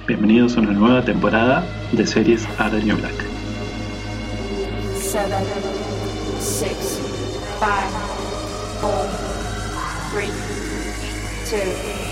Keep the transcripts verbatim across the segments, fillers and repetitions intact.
bienvenidos a una nueva temporada de series Orange New Black. seven, six, five, four, three, two.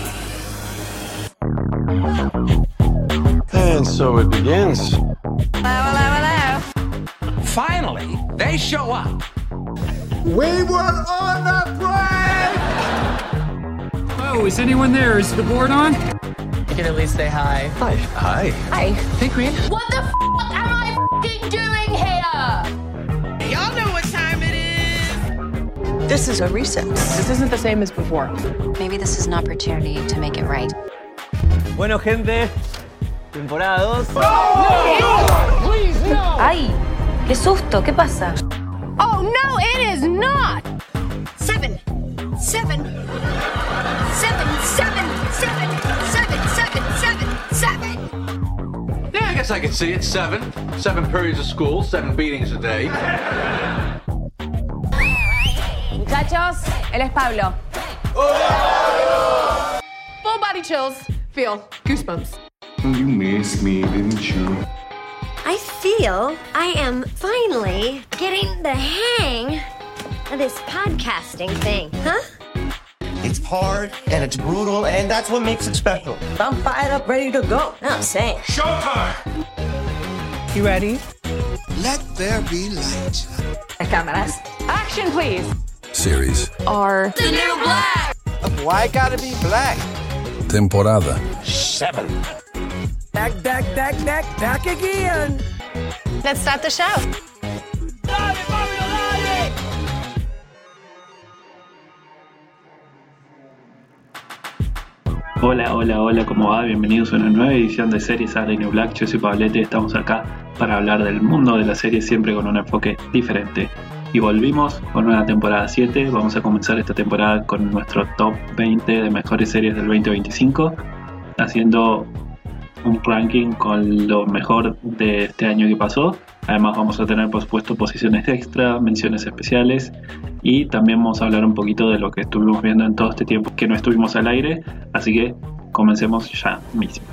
And so it begins. Hello, hello, hello. Finally, they show up. We were on a break! Oh, is anyone there? Is the board on? You can at least say hi. Hi. Hi. Hi. Hey, Green. What the f*** am I f***ing doing here? Y'all know what time it is. This is a recess. This isn't the same as before. Maybe this is an opportunity to make it right. Bueno, gente, temporada dos. No! No! Please, no! ¡Ay! ¡Qué susto! ¿Qué pasa? Oh, no, it is not! Seven, seven, seven, seven, seven, seven, seven, seven, seven! Yeah, I guess I can see it. Seven. Seven periods of school, seven beatings a day. Muchachos, él es Pablo. Full body chills. Feel goosebumps. You missed me, didn't you? I feel I am finally getting the hang of this podcasting thing, huh? It's hard and it's brutal, and that's what makes it special. I'm fired up, ready to go. I'm saying. Showtime! You ready? Let there be light. Cámaras. Action, please. Series. Are The New Black! Why gotta be black? Temporada. Seven. Back, back, back, back, back again. Let's start the show. Dale, Pablo, dale! Hola, hola, hola, ¿cómo va? Bienvenidos a una nueva edición de Series Orange New Black. Yo soy Pablete y estamos acá para hablar del mundo de la serie siempre con un enfoque diferente. Y volvimos con una temporada siete. Vamos a comenzar esta temporada con nuestro top veinte de mejores series del veinte veinticinco, haciendo un ranking con lo mejor de este año que pasó. Además vamos a tener por supuesto posiciones extra, menciones especiales, y también vamos a hablar un poquito de lo que estuvimos viendo en todo este tiempo que no estuvimos al aire. Así que comencemos ya mismo.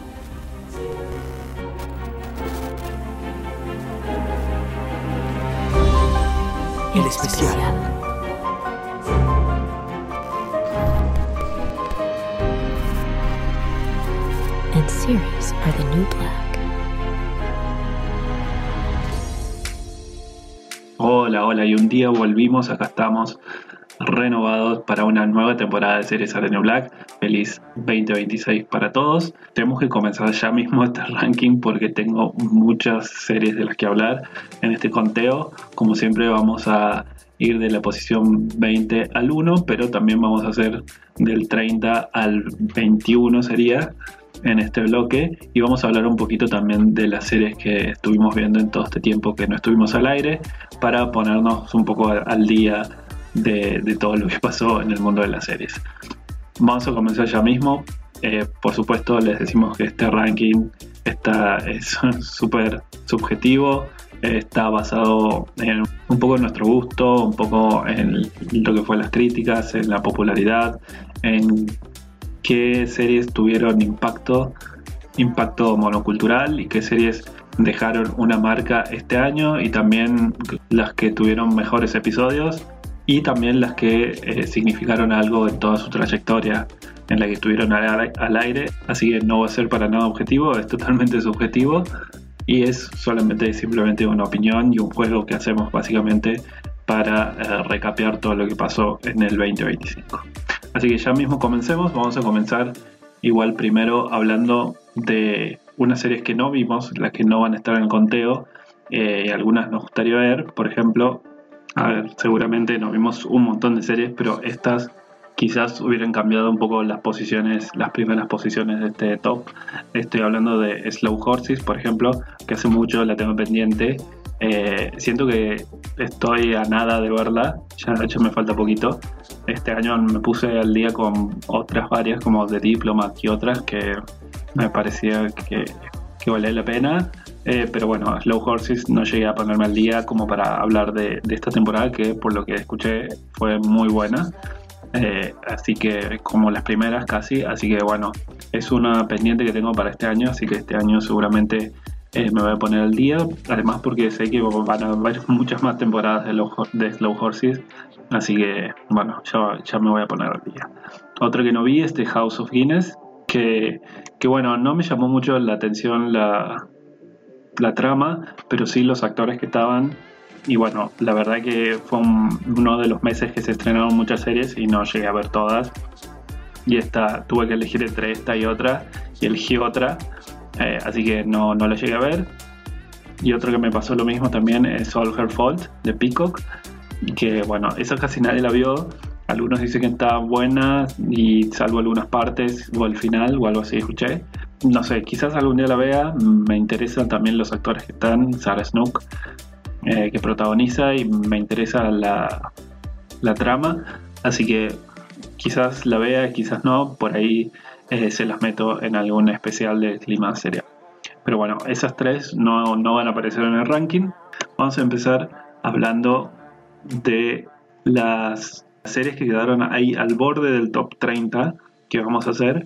El especial. And series are the new black. Hola, hola, y un día volvimos, acá estamos renovados para una nueva temporada de Series Orange New Black. Feliz veinte veintiséis para todos. Tenemos que comenzar ya mismo este ranking porque tengo muchas series de las que hablar en este conteo. Como siempre vamos a ir de la posición veinte al uno, pero también vamos a hacer del treinta al veintiuno sería en este bloque, y vamos a hablar un poquito también de las series que estuvimos viendo en todo este tiempo que no estuvimos al aire, para ponernos un poco al día de, de todo lo que pasó en el mundo de las series. Vamos a comenzar ya mismo. Eh, por supuesto les decimos que este ranking está, es súper subjetivo, eh, está basado en un poco en nuestro gusto, un poco en lo que fue las críticas, en la popularidad, en qué series tuvieron impacto, impacto monocultural, y qué series dejaron una marca este año, y también las que tuvieron mejores episodios, y también las que eh, significaron algo en toda su trayectoria en la que estuvieron al, al aire. Así que no va a ser para nada objetivo, es totalmente subjetivo, y es solamente simplemente una opinión y un juego que hacemos básicamente para eh, recapear todo lo que pasó en el veinte veinticinco. Así que ya mismo comencemos. Vamos a comenzar igual primero hablando de unas series que no vimos, las que no van a estar en el conteo, eh, y algunas nos gustaría ver. Por ejemplo, a ver, seguramente no vimos un montón de series, pero estas quizás hubieran cambiado un poco las posiciones, las primeras posiciones de este top. Estoy hablando de Slow Horses, por ejemplo, que hace mucho la tengo pendiente. Eh, siento que estoy a nada de verla, ya de hecho me falta poquito. Este año me puse al día con otras varias, como The Diplomat y otras que me parecía que, que valía la pena. Eh, pero bueno, Slow Horses no llegué a ponerme al día como para hablar de, de esta temporada, que por lo que escuché fue muy buena. eh, así que como las primeras casi, así que bueno, es una pendiente que tengo para este año, así que este año seguramente eh, me voy a poner al día, además porque sé que van a haber muchas más temporadas de, Low, de Slow Horses, así que bueno, ya, ya me voy a poner al día. Otro que no vi es The House of Guinness, que, que bueno, no me llamó mucho la atención la, la trama, pero sí los actores que estaban. Y bueno, la verdad que fue un, uno de los meses que se estrenaron muchas series y no llegué a ver todas. Y esta tuve que elegir entre esta y otra, y elegí otra, eh, así que no, no la llegué a ver. Y otro que me pasó lo mismo también es All Her Fault, de Peacock, que bueno, esa casi nadie la vio. Algunos dicen que está buena, y salvo algunas partes o el final o algo así escuché. No sé, quizás algún día la vea. Me interesan también los actores que están, Sarah Snook, Eh, que protagoniza, y me interesa la, la trama, así que quizás la vea, quizás no, por ahí eh, se las meto en algún especial de clima serial. Pero bueno, esas tres no, no van a aparecer en el ranking. Vamos a empezar hablando de las series que quedaron ahí al borde del top treinta que vamos a hacer.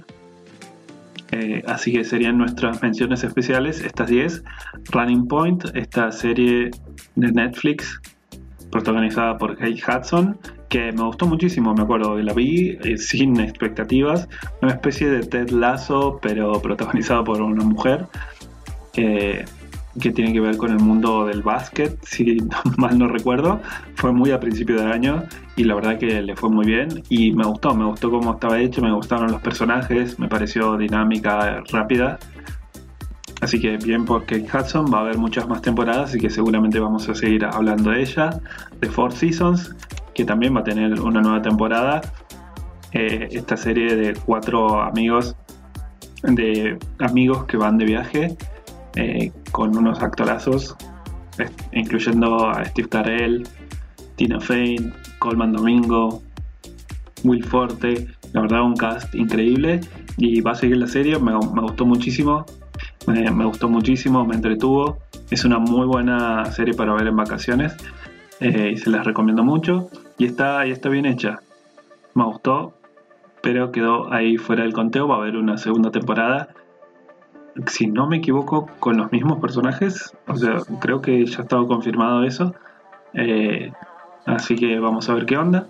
Eh, así que serían nuestras menciones especiales, estas diez. Running Point, esta serie de Netflix protagonizada por Kate Hudson, que me gustó muchísimo, me acuerdo que la vi eh, sin expectativas, una especie de Ted Lasso, pero protagonizada por una mujer, eh, que tiene que ver con el mundo del básquet, si mal no recuerdo. Fue muy a principio del año y la verdad que le fue muy bien y me gustó, me gustó cómo estaba hecho, me gustaron los personajes, me pareció dinámica, rápida. Así que bien por Kate Hudson, va a haber muchas más temporadas, así que seguramente vamos a seguir hablando de ella. The Four Seasons, que también va a tener una nueva temporada. Eh, esta serie de cuatro amigos, de amigos que van de viaje, eh, con unos actorazos, eh, incluyendo a Steve Carell, Tina Fey, Colman Domingo, Will Forte. La verdad, un cast increíble y va a seguir la serie. Me, me gustó muchísimo. Me, me gustó muchísimo, me entretuvo. Es una muy buena serie para ver en vacaciones, eh, y se las recomiendo mucho. Y está, y está bien hecha. Me gustó, pero quedó ahí fuera del conteo. Va a haber una segunda temporada, si no me equivoco, con los mismos personajes. O sea, creo que ya estaba confirmado eso. Eh, así que vamos a ver qué onda.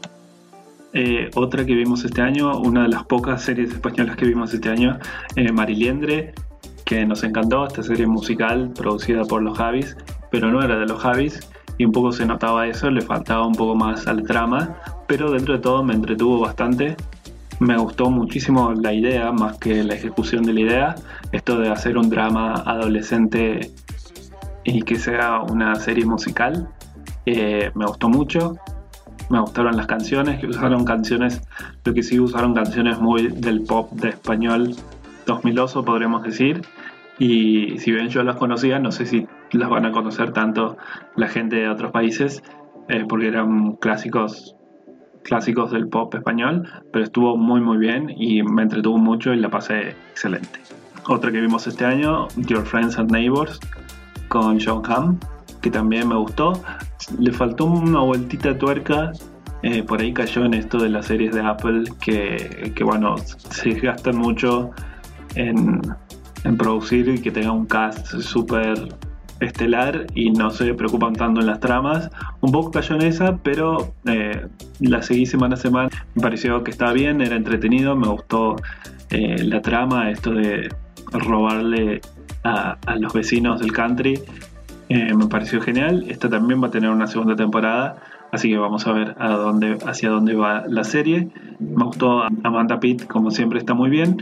Eh, otra que vimos este año, una de las pocas series españolas que vimos este año, eh, Mariliendre, que nos encantó. Esta serie musical producida por los Javis, pero no era de los Javis, y un poco se notaba eso, le faltaba un poco más al trama, pero dentro de todo me entretuvo bastante. Me gustó muchísimo la idea, más que la ejecución de la idea, esto de hacer un drama adolescente y que sea una serie musical. Eh, me gustó mucho. Me gustaron las canciones, que usaron canciones, lo que sí usaron canciones muy del pop de español dos miloso, podríamos decir. Y si bien yo las conocía, no sé si las van a conocer tanto la gente de otros países, eh, porque eran clásicos clásicos del pop español, pero estuvo muy muy bien y me entretuvo mucho y la pasé excelente. Otra que vimos este año, Your Friends and Neighbors, con Jon Hamm, que también me gustó. Le faltó una vueltita de tuerca, eh, por ahí cayó en esto de las series de Apple, que, que bueno, se gastan mucho en, en producir y que tenga un cast súper estelar y no se preocupan tanto en las tramas. Un poco cayó en esa, pero eh, la seguí semana a semana. Me pareció que estaba bien, era entretenido, me gustó eh, la trama, esto de robarle a, a los vecinos del country. Eh, me pareció genial. Esta también va a tener una segunda temporada, así que vamos a ver a dónde, hacia dónde va la serie. Me gustó Amanda Pitt, como siempre, está muy bien,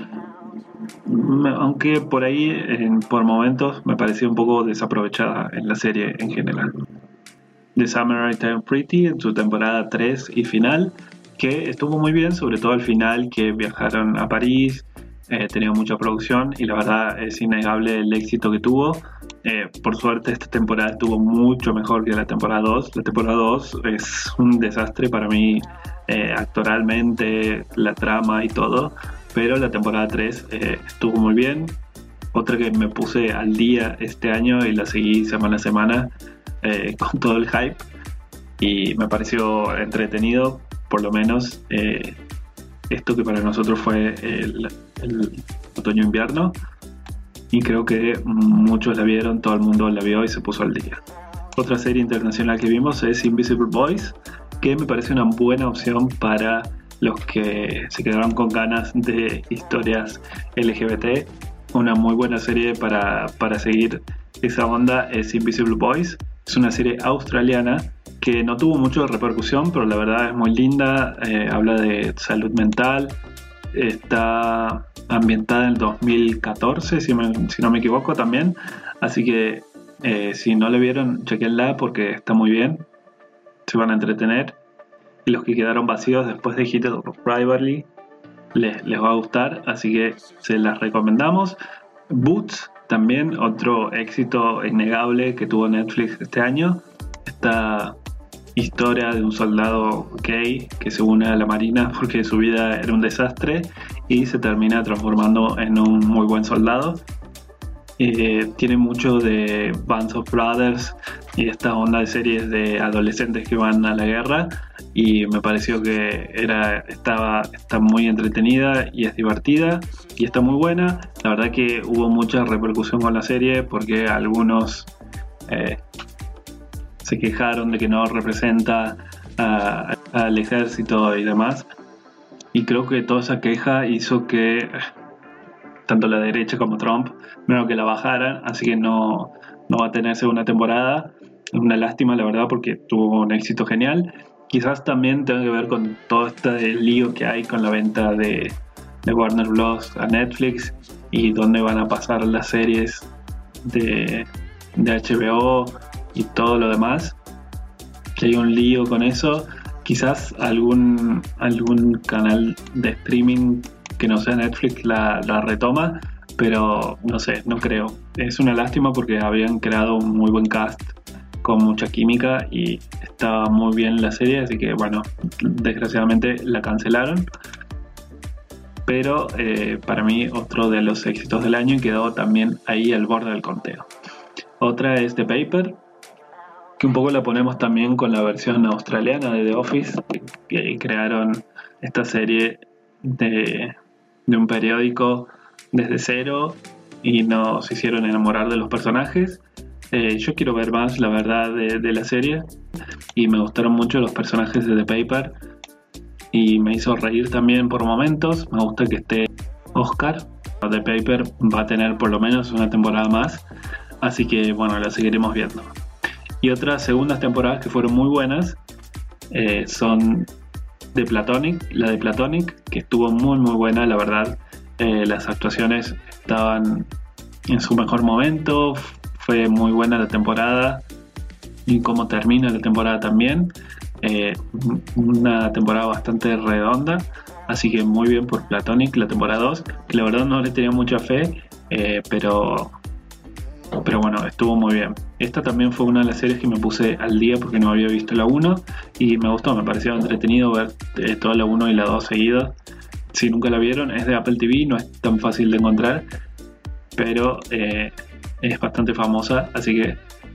aunque por ahí en, por momentos me pareció un poco desaprovechada en la serie en general. The Summer I Turned Pretty, en su temporada tres y final, que estuvo muy bien, sobre todo al final, que viajaron a París, eh, tenía mucha producción y la verdad es innegable el éxito que tuvo. Eh, por suerte esta temporada estuvo mucho mejor que la temporada dos. La temporada dos es un desastre para mí, eh, actoralmente, la trama y todo, pero la temporada tres eh, estuvo muy bien. Otra que me puse al día este año y la seguí semana a semana, eh, con todo el hype, y me pareció entretenido. por lo menos eh, esto que para nosotros fue el, el otoño-invierno, y creo que muchos la vieron, todo el mundo la vio y se puso al día. Otra serie internacional que vimos es Invisible Boys, que me parece una buena opción para los que se quedaron con ganas de historias L G B T. Una muy buena serie para, para seguir esa onda es Invisible Boys. Es una serie australiana que no tuvo mucha repercusión, pero la verdad es muy linda. Eh, habla de salud mental. Está ambientada en el dos mil catorce, si, me, si no me equivoco también. Así que eh, si no la vieron, chequenla porque está muy bien. Se van a entretener. Y los que quedaron vacíos después de Heated Rivalry les, les va a gustar, así que se las recomendamos. Boots, también otro éxito innegable que tuvo Netflix este año. Esta historia de un soldado gay que se une a la marina porque su vida era un desastre y se termina transformando en un muy buen soldado. Eh, tiene mucho de Bands of Brothers y esta onda de series de adolescentes que van a la guerra, y me pareció que era, estaba, está muy entretenida y es divertida y está muy buena. La verdad que hubo mucha repercusión con la serie porque algunos eh, se quejaron de que no representa a, al ejército y demás, y creo que toda esa queja hizo que tanto la derecha como Trump menos que la bajaran, así que no, no va a tener segunda temporada. Es una lástima, la verdad, porque tuvo un éxito genial. Quizás también tenga que ver con todo este lío que hay con la venta de, de Warner Bros. A Netflix y dónde van a pasar las series de, de H B O y todo lo demás. Que hay un lío con eso. Quizás algún, algún canal de streaming que no sea Netflix la, la retoma, pero no sé, no creo. Es una lástima porque habían creado un muy buen cast con mucha química y estaba muy bien la serie, así que bueno, desgraciadamente la cancelaron. Pero eh, para mí otro de los éxitos del año y quedó también ahí al borde del conteo. Otra es The Paper, que un poco la ponemos también con la versión australiana de The Office, que, que crearon esta serie de, de un periódico desde cero y nos hicieron enamorar de los personajes. Eh, yo quiero ver más, la verdad, de, de la serie, y me gustaron mucho los personajes de The Paper y me hizo reír también por momentos. Me gusta que esté Oscar. The Paper va a tener por lo menos una temporada más, así que bueno, la seguiremos viendo. Y otras segundas temporadas que fueron muy buenas eh, son de Platonic, la de Platonic, que estuvo muy muy buena, la verdad. Eh, las actuaciones estaban en su mejor momento, fue muy buena la temporada y cómo termina la temporada también. Eh, una temporada bastante redonda, así que muy bien por Platonic, la temporada dos, que la verdad no le tenía mucha fe, eh, pero, pero bueno, estuvo muy bien. Esta también fue una de las series que me puse al día porque no había visto la uno y me gustó, me pareció entretenido ver eh, toda la uno y la dos seguidas. Si nunca la vieron, es de Apple T V, no es tan fácil de encontrar, pero eh, es bastante famosa, así que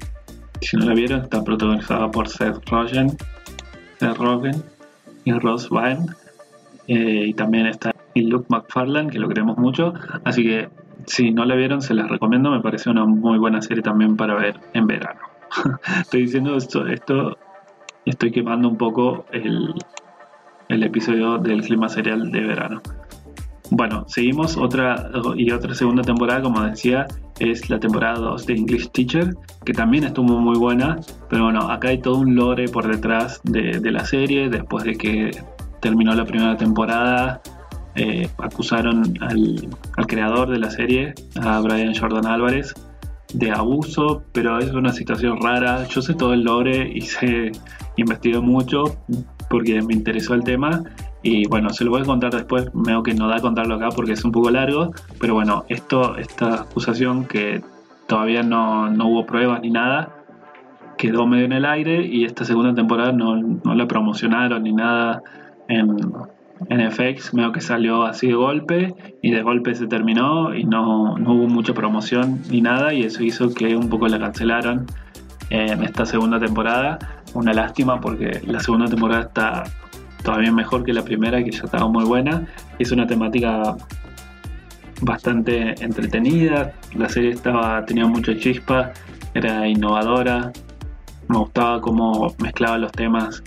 si no la vieron, está protagonizada por Seth Rogen, Seth Rogen y Ross Byrne, eh, y también está Luke McFarlane, que lo queremos mucho, así que si no la vieron, se las recomiendo. Me parece una muy buena serie también para ver en verano. Estoy diciendo esto, esto estoy quemando un poco el el episodio del clima serial de verano. Bueno, seguimos. Otra y otra segunda temporada, como decía, es la temporada dos de English Teacher, que también estuvo muy buena, pero bueno, acá hay todo un lore por detrás de, de la serie. Después de que terminó la primera temporada, eh, acusaron al, al creador de la serie, a Brian Jordan Álvarez, de abuso, pero es una situación rara. Yo sé todo el lore y sé, investigué mucho porque me interesó el tema y bueno, se lo voy a contar después. Veo que no da a contarlo acá porque es un poco largo, pero bueno, esto, esta acusación que todavía no, no hubo pruebas ni nada, quedó medio en el aire y esta segunda temporada no, no la promocionaron ni nada en, en F X, medio que salió así de golpe y de golpe se terminó y no, no hubo mucha promoción ni nada, y eso hizo que un poco la cancelaran en esta segunda temporada. Una lástima porque la segunda temporada está todavía mejor que la primera, que ya estaba muy buena. Es una temática bastante entretenida, la serie estaba tenía mucha chispa, era innovadora, me gustaba cómo mezclaba los temas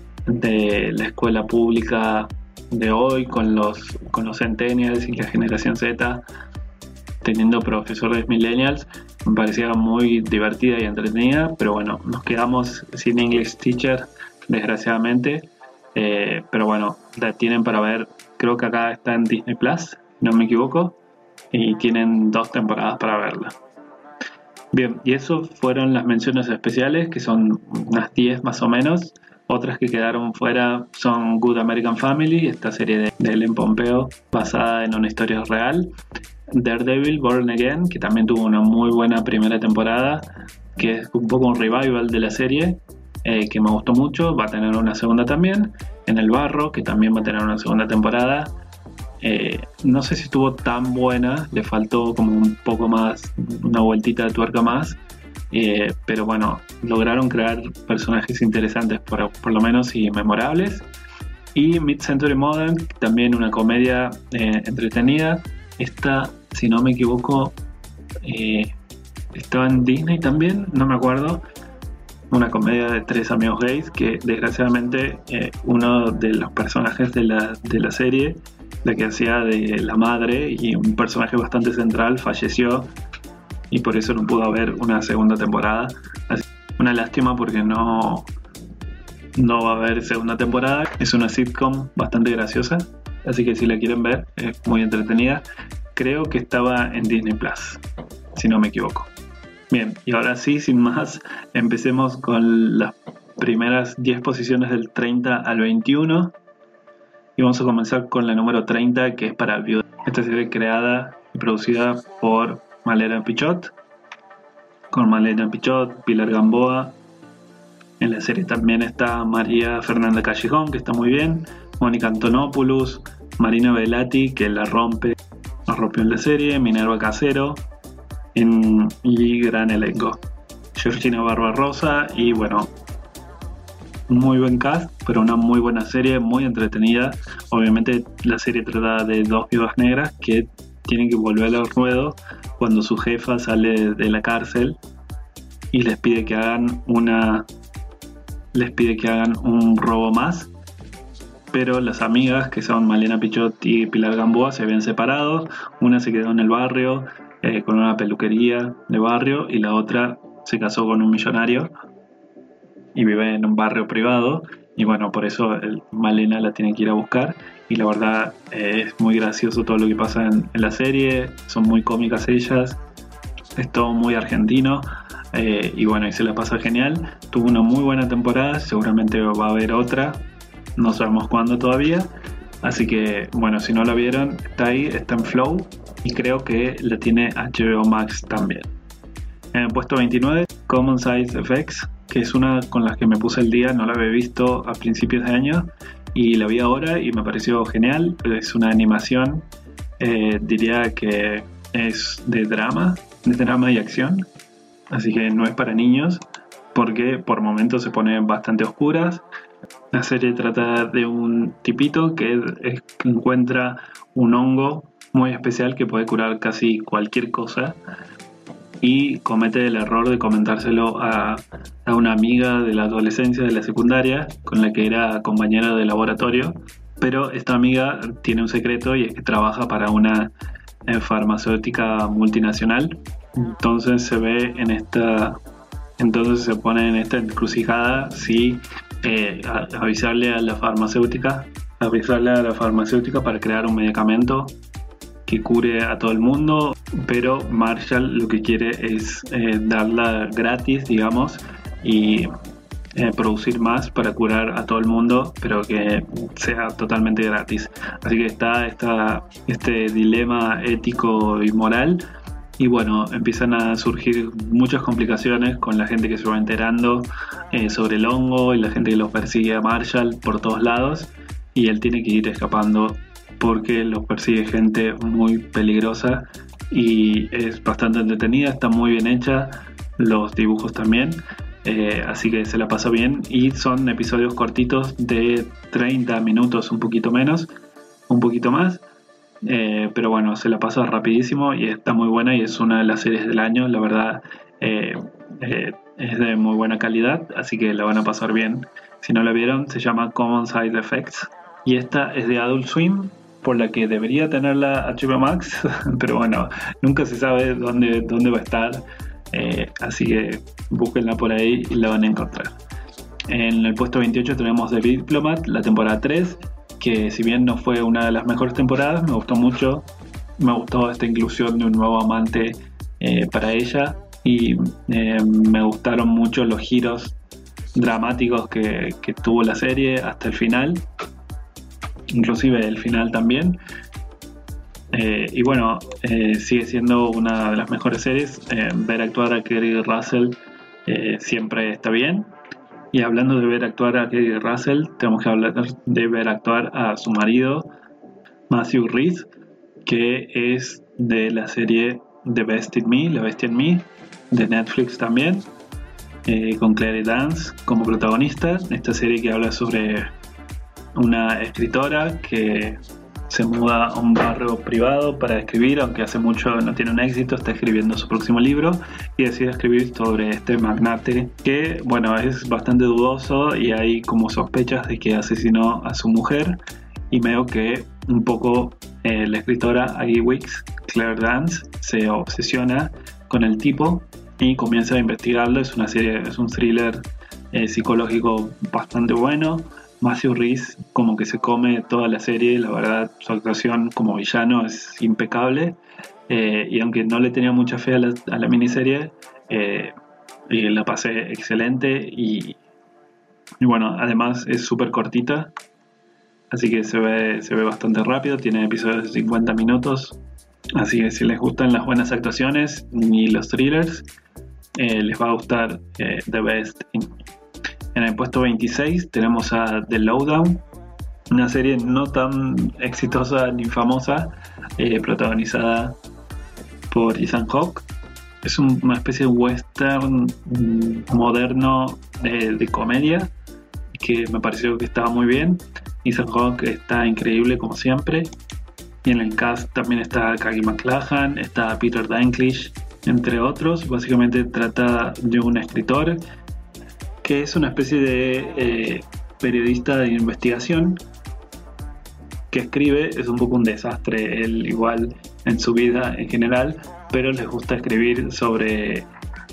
de la escuela pública de hoy con los, con los centennials y la generación Z, teniendo profesores millennials. Me parecía muy divertida y entretenida, pero bueno, nos quedamos sin English Teacher, desgraciadamente. Eh, pero bueno, la tienen para ver, creo que acá está en Disney Plus, no me equivoco, y tienen dos temporadas para verla. Bien, y eso fueron las menciones especiales, que son unas diez más o menos. Otras que quedaron fuera son Good American Family, esta serie de, de Ellen Pompeo basada en una historia real. Daredevil Born Again, que también tuvo una muy buena primera temporada, que es un poco un revival de la serie, eh, que me gustó mucho. Va a tener una segunda también. En el Barro, que también va a tener una segunda temporada. Eh, no sé si estuvo tan buena, le faltó como un poco más, una vueltita de tuerca más, eh, pero bueno, lograron crear personajes interesantes por, por lo menos y memorables. Y Mid-Century Modern, también una comedia eh, entretenida. Esta, si no me equivoco, eh, estaba en Disney también, no me acuerdo. Una comedia de tres amigos gays que desgraciadamente eh, uno de los personajes de la, de la serie, la que hacía de la madre y un personaje bastante central, falleció y por eso no pudo haber una segunda temporada. Así, una lástima porque no, no va a haber segunda temporada. Es una sitcom bastante graciosa, así que si la quieren ver es muy entretenida. Creo que estaba en Disney Plus, si no me equivoco. Bien, y ahora sí, sin más, empecemos con las primeras diez posiciones del treinta al veintiuno. Y vamos a comenzar con la número treinta, que es para Viuda. Esta serie creada y producida por Malena Pichot, con Malena Pichot, Pilar Gamboa. En la serie también está María Fernanda Callejón, que está muy bien, Mónica Antonopoulos, Marina Velati, que la rompe, la rompió en la serie, Minerva Casero, en, y gran elenco. Georgina Barbarosa y bueno, muy buen cast, pero una muy buena serie, muy entretenida. Obviamente la serie trata de dos viudas negras que tienen que volver al ruedo cuando su jefa sale de la cárcel y les pide que hagan una les pide que hagan un robo más, pero las amigas, que son Malena Pichot y Pilar Gamboa, se habían separado. Una se quedó en el barrio eh, con una peluquería de barrio y la otra se casó con un millonario y vive en un barrio privado, y bueno, por eso el Malena la tiene que ir a buscar. Y la verdad eh, es muy gracioso todo lo que pasa en, en la serie, son muy cómicas ellas, es todo muy argentino, eh, y bueno, y se la pasa genial. Tuvo una muy buena temporada, seguramente va a haber otra, no sabemos cuándo todavía, así que bueno, si no la vieron, está ahí, está en Flow, y creo que la tiene H B O Max también. En el puesto veintinueve, Common Size Effects, que es una con las que me puse el día, no la había visto a principios de año y la vi ahora y me pareció genial. Es una animación, eh, diría que es de drama, de drama y acción, así que no es para niños porque por momentos se ponen bastante oscuras. La serie trata de un tipito que, es, es, que encuentra un hongo muy especial que puede curar casi cualquier cosa, y comete el error de comentárselo a, a una amiga de la adolescencia, de la secundaria, con la que era compañera de laboratorio. Pero esta amiga tiene un secreto, y es que trabaja para una eh, farmacéutica multinacional. Entonces se ve en esta, entonces se pone en esta encrucijada si eh, a, avisarle a la farmacéutica, avisarle a la farmacéutica para crear un medicamento que cure a todo el mundo, pero Marshall lo que quiere es eh, darla gratis, digamos, y eh, producir más para curar a todo el mundo, pero que sea totalmente gratis. Así que está, está este dilema ético y moral, y bueno, empiezan a surgir muchas complicaciones con la gente que se va enterando eh, sobre el hongo, y la gente que los persigue a Marshall por todos lados, y él tiene que ir escapando porque los persigue gente muy peligrosa, y es bastante entretenida, está muy bien hecha, los dibujos también, eh, así que se la pasó bien, y son episodios cortitos de treinta minutos, un poquito menos, un poquito más, eh, pero bueno, se la pasó rapidísimo y está muy buena y es una de las series del año, la verdad. eh, eh, es de muy buena calidad, así que la van a pasar bien. Si no la vieron, se llama Common Side Effects, y esta es de Adult Swim, por la que debería tenerla H B O Max, pero bueno, nunca se sabe dónde, dónde va a estar, eh, así que búsquenla por ahí y la van a encontrar. En el puesto veintiocho tenemos The Diplomat, la temporada tres, que si bien no fue una de las mejores temporadas, me gustó mucho, me gustó esta inclusión de un nuevo amante eh, para ella, y eh, me gustaron mucho los giros dramáticos que, que tuvo la serie hasta el final, inclusive el final también, eh, y bueno, eh, sigue siendo una de las mejores series. Eh, ver actuar a Kerry Russell eh, siempre está bien, y hablando de ver actuar a Kerry Russell, tenemos que hablar de ver actuar a su marido Matthew Rhys, que es de la serie The Best in Me, La Bestia en Mí, de Netflix también, eh, con Claire Danes como protagonista. Esta serie que habla sobre una escritora que se muda a un barrio privado para escribir, aunque hace mucho no tiene un éxito, está escribiendo su próximo libro y decide escribir sobre este magnate que, bueno, es bastante dudoso y hay como sospechas de que asesinó a su mujer, y veo que un poco eh, la escritora Aggie Wicks, Claire Danes, se obsesiona con el tipo y comienza a investigarlo. Es una serie, es un thriller eh, psicológico bastante bueno. Matthew Rhys como que se come toda la serie, la verdad su actuación como villano es impecable, eh, y aunque no le tenía mucha fe a la, a la miniserie, eh, y la pasé excelente, y, y bueno, además es súper cortita, así que se ve, se ve bastante rápido, tiene episodios de cincuenta minutos, así que si les gustan las buenas actuaciones y los thrillers, eh, les va a gustar eh, The Best in Me. En el puesto veintiséis tenemos a The Lowdown, una serie no tan exitosa ni famosa, eh, protagonizada por Ethan Hawke. Es un, una especie de western moderno de, de comedia que me pareció que estaba muy bien. Ethan Hawke está increíble como siempre, y en el cast también está Kagi McLachlan, está Peter Dinklage, entre otros. Básicamente trata de un escritor que es una especie de eh, periodista de investigación que escribe. Es un poco un desastre él igual en su vida en general, pero les gusta escribir sobre,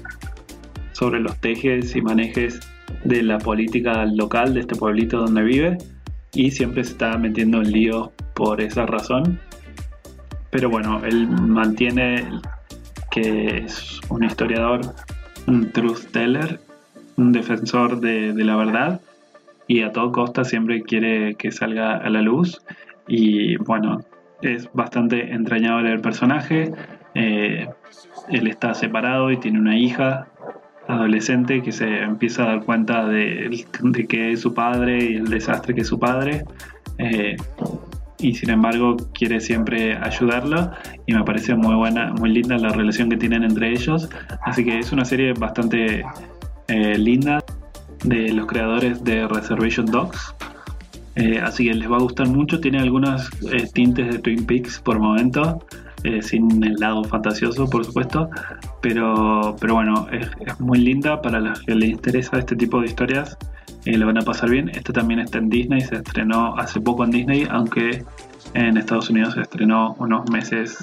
sobre los tejes y manejes de la política local de este pueblito donde vive, y siempre se está metiendo en líos por esa razón. Pero bueno, él mantiene que es un historiador, un truth teller, un defensor de, de la verdad, y a todo costa siempre quiere que salga a la luz. Y bueno, es bastante entrañable el personaje. Eh, él está separado y tiene una hija adolescente que se empieza a dar cuenta de, de que es su padre y el desastre que es su padre, eh, y sin embargo quiere siempre ayudarlo, y me parece muy buena, muy linda la relación que tienen entre ellos. Así que es una serie bastante Eh, linda, de los creadores de Reservation Dogs, eh, así que les va a gustar mucho. Tiene algunos eh, tintes de Twin Peaks por momentos, eh, sin el lado fantasioso por supuesto, pero, pero bueno, es, es muy linda. Para los que les interesa este tipo de historias, eh, le van a pasar bien. Esta también está en Disney, se estrenó hace poco en Disney, aunque en Estados Unidos se estrenó unos meses.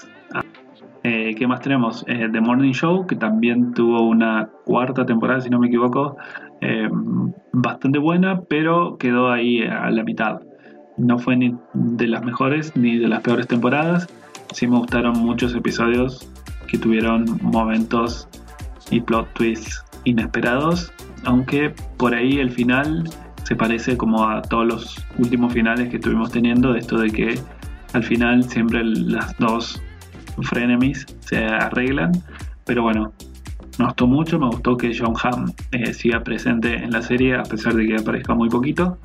Eh, ¿Qué más tenemos? Eh, The Morning Show, que también tuvo una cuarta temporada, si no me equivoco, eh, bastante buena, pero quedó ahí a la mitad. No fue ni de las mejores ni de las peores temporadas. Sí me gustaron muchos episodios que tuvieron momentos y plot twists inesperados, aunque por ahí el final se parece como a todos los últimos finales que estuvimos teniendo, de esto de que al final siempre las dos frenemies se arreglan. Pero bueno, me gustó mucho. Me gustó que Jon Hamm eh, siga presente en la serie a pesar de que aparezca muy poquito.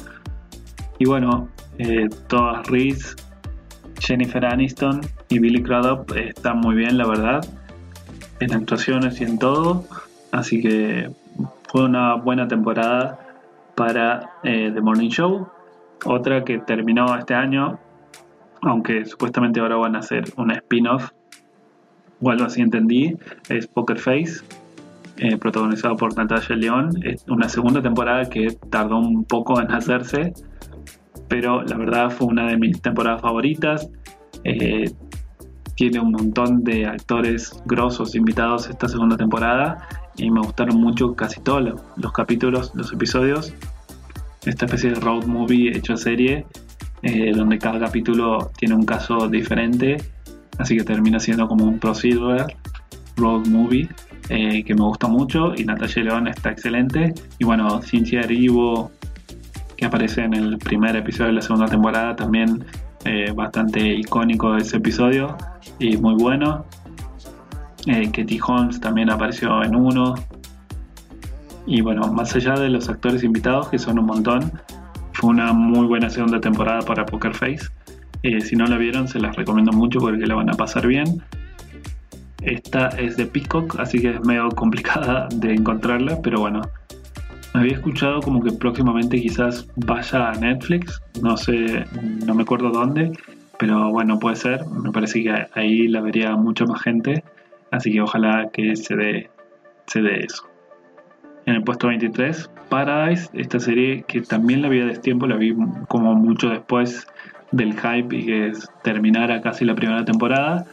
Y bueno, eh, todas Rhys, Jennifer Aniston y Billy Crudup eh, están muy bien, la verdad, en actuaciones y en todo, así que fue una buena temporada para eh, The Morning Show. Otra que terminó este año, aunque supuestamente ahora van a hacer una spin-off o algo así entendí, es Poker Face, eh, protagonizado por Natasha Lyonne. Es una segunda temporada que tardó un poco en hacerse, pero la verdad fue una de mis temporadas favoritas. Eh, tiene un montón de actores grosos invitados esta segunda temporada y me gustaron mucho casi todos los, los capítulos, los episodios. Esta especie de road movie hecho serie, eh, donde cada capítulo tiene un caso diferente, así que termina siendo como un procedural road movie, eh, que me gusta mucho, y Natasha Lyonne está excelente. Y bueno, Cynthia Erivo, que aparece en el primer episodio de la segunda temporada, también eh, bastante icónico ese episodio y muy bueno. eh, Katie Holmes también apareció en uno. Y bueno, más allá de los actores invitados, que son un montón, fue una muy buena segunda temporada para Poker Face. Eh, si no la vieron, se las recomiendo mucho porque la van a pasar bien. Esta es de Peacock, así que es medio complicada de encontrarla, pero bueno, había escuchado como que próximamente quizás vaya a Netflix, no sé, no me acuerdo dónde, pero bueno, puede ser. Me parece que ahí la vería mucha más gente, así que ojalá que se dé, se dé eso. En el puesto veintitrés, Paradise, esta serie que también la vi a destiempo, la vi como mucho después del hype y que terminara casi la primera temporada.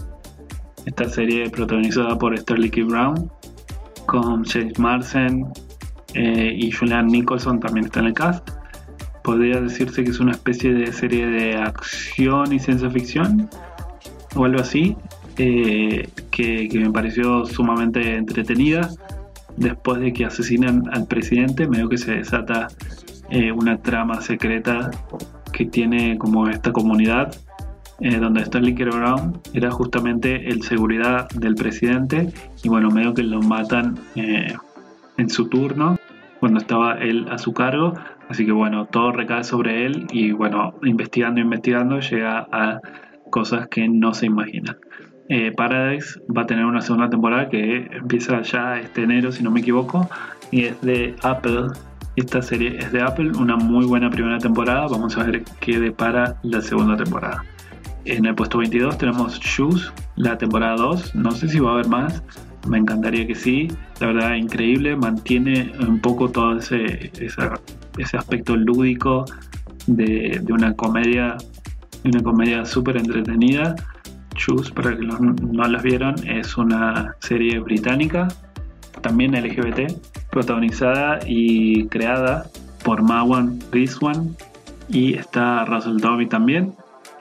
Esta serie protagonizada por Sterling K. Brown, con James Marsden eh, y Julianne Nicholson también está en el cast. Podría decirse que es una especie de serie de acción y ciencia ficción o algo así, eh, que, que me pareció sumamente entretenida. Después de que asesinan al presidente, medio que se desata eh, una trama secreta que tiene como esta comunidad, eh, donde Sterling K. Brown era justamente el seguridad del presidente, y bueno, medio que lo matan eh, en su turno cuando estaba él a su cargo, así que bueno, todo recae sobre él y bueno, investigando investigando llega a cosas que no se imaginan. Eh, Paradise va a tener una segunda temporada que empieza ya este enero, si no me equivoco, y es de Apple. Esta serie es de Apple, una muy buena primera temporada. Vamos a ver qué depara la segunda temporada. En el puesto veintidós tenemos Shoes, la temporada dos. No sé si va a haber más, me encantaría que sí. La verdad, increíble, mantiene un poco todo ese, ese, ese aspecto lúdico de, de una comedia, de una comedia súper entretenida. Shoes, para que los, no las vieron, es una serie británica, también L G B T, protagonizada y creada por Marwan Rizwan, y está Russell Tovey también.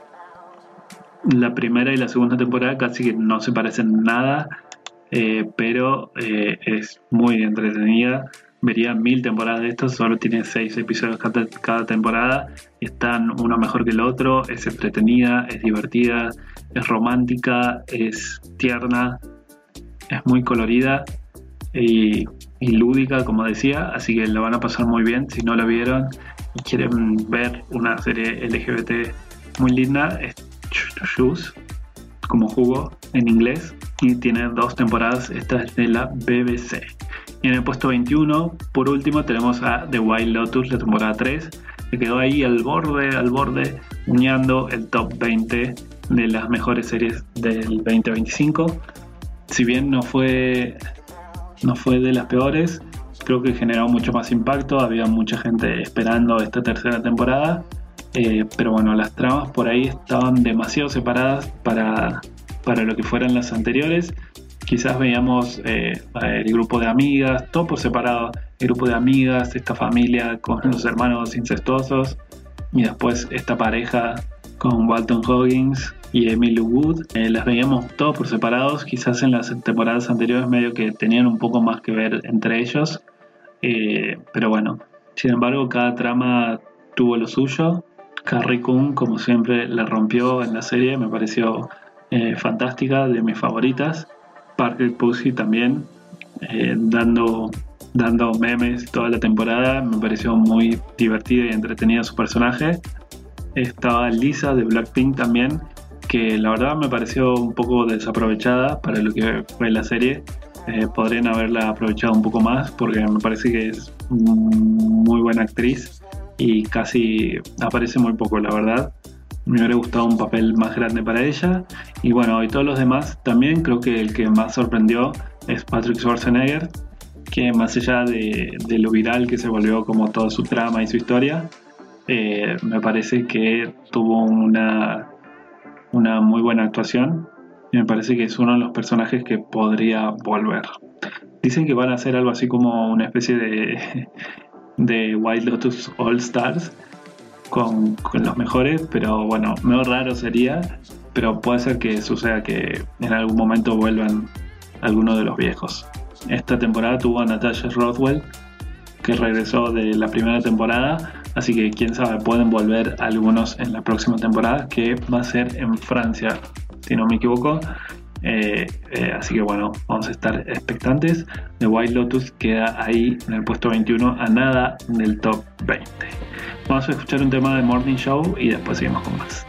La primera y la segunda temporada casi que no se parecen nada, eh, pero eh, es muy entretenida. Vería mil temporadas de esto, solo tiene seis episodios cada, cada temporada, y están uno mejor que el otro. Es entretenida, es divertida, es romántica, es tierna, es muy colorida y, y lúdica, como decía, así que la van a pasar muy bien. Si no la vieron y quieren ver una serie L G B T muy linda, es Shoes, como jugo en inglés, y tiene dos temporadas. Esta es de la B B C. Y en el puesto veintiuno, por último, tenemos a The White Lotus, la temporada tres, que quedó ahí al borde, al borde, uniendo el top veinte de las mejores series del veinte veinticinco. Si bien no fue, no fue de las peores, creo que generó mucho más impacto. Había mucha gente esperando esta tercera temporada, eh, pero bueno, las tramas por ahí estaban demasiado separadas para, para lo que fueran las anteriores. Quizás veíamos eh, el grupo de amigas, todo por separado, el grupo de amigas, esta familia con los hermanos incestuosos, y después esta pareja con Walton Goggins y Emily Wood. Eh, las veíamos todo por separados. Quizás en las temporadas anteriores medio que tenían un poco más que ver entre ellos, eh, pero bueno, sin embargo cada trama tuvo lo suyo. Carrie Coon, como siempre, la rompió en la serie, me pareció eh, fantástica, de mis favoritas. Parker Posey también, eh, dando, dando memes toda la temporada, me pareció muy divertida y entretenida su personaje. Estaba Lisa de Blackpink también, que la verdad me pareció un poco desaprovechada para lo que fue la serie. Eh, podrían haberla aprovechado un poco más porque me parece que es muy buena actriz y casi aparece muy poco, la verdad. Me hubiera gustado un papel más grande para ella. Y bueno, y todos los demás también. Creo que el que más sorprendió es Patrick Schwarzenegger, que más allá de, de lo viral que se volvió como toda su trama y su historia, eh, me parece que tuvo una, una muy buena actuación. Y me parece que es uno de los personajes que podría volver. Dicen que van a hacer algo así como una especie de, de White Lotus All Stars con, con los mejores, pero bueno, medio raro sería, pero puede ser que suceda que en algún momento vuelvan algunos de los viejos. Esta temporada tuvo a Natasha Rothwell, que regresó de la primera temporada, así que quién sabe, pueden volver algunos en la próxima temporada, que va a ser en Francia, si no me equivoco. Eh, eh, así que bueno, vamos a estar expectantes. The White Lotus queda ahí en el puesto veintiuno, a nada del top veinte. Vamos a escuchar un tema de Morning Show y después seguimos con más.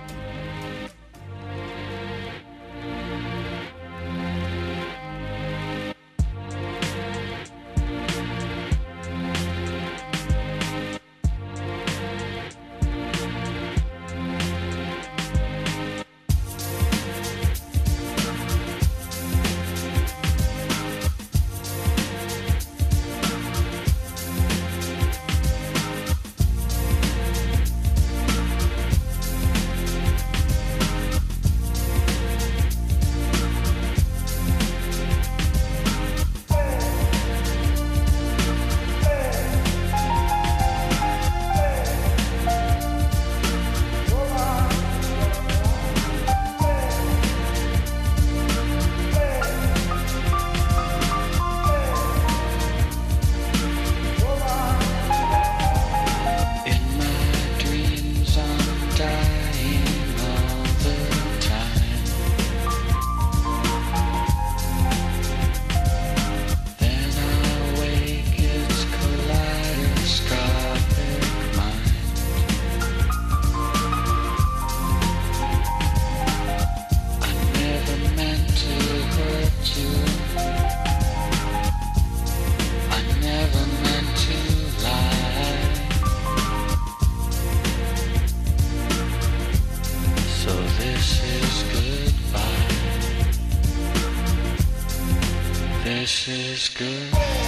This is good.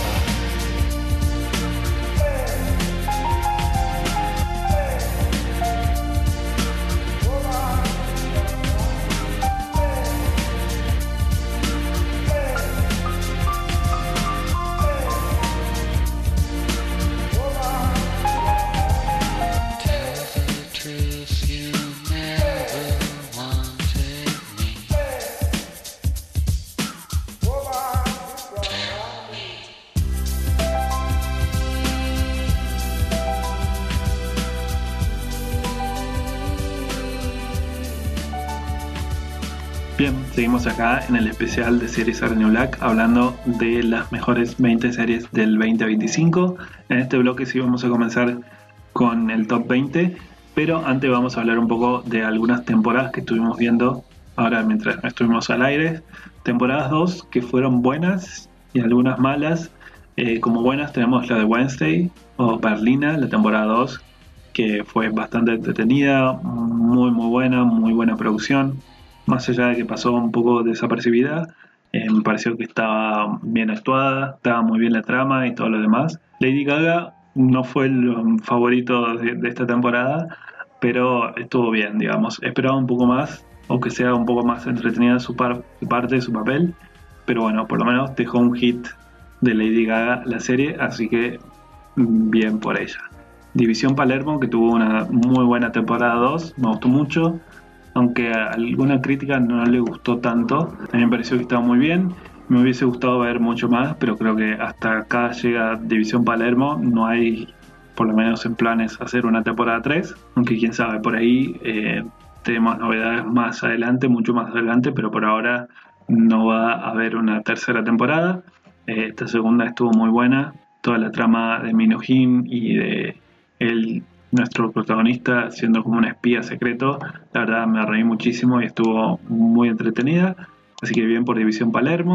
Bien, seguimos acá en el especial de Series Orange Black hablando de las mejores veinte series del veinte veinticinco. En este bloque sí vamos a comenzar con el top veinte, pero antes vamos a hablar un poco de algunas temporadas que estuvimos viendo ahora mientras estuvimos al aire. Temporadas dos que fueron buenas y algunas malas. Eh, como buenas tenemos la de Wednesday o Berlina, la temporada dos, que fue bastante entretenida, muy muy buena, muy buena producción. Más allá de que pasó un poco desapercibida, eh, me pareció que estaba bien actuada, estaba muy bien la trama y todo lo demás. Lady Gaga no fue el favorito de, de esta temporada, pero estuvo bien, digamos. Esperaba un poco más, o que sea un poco más entretenida su, par, su parte, su papel, pero bueno, por lo menos dejó un hit de Lady Gaga la serie, así que bien por ella. División Palermo, que tuvo una muy buena temporada dos, me gustó mucho. Aunque a alguna crítica no le gustó tanto, a mí me pareció que estaba muy bien. Me hubiese gustado ver mucho más, pero creo que hasta acá llega División Palermo. No hay, por lo menos en planes, hacer una temporada tres. Aunque quién sabe, por ahí eh, tenemos novedades más adelante, mucho más adelante, pero por ahora no va a haber una tercera temporada. Eh, esta segunda estuvo muy buena. Toda la trama de Minujín y de el nuestro protagonista siendo como un espía secreto, la verdad me reí muchísimo y estuvo muy entretenida, así que bien por División Palermo.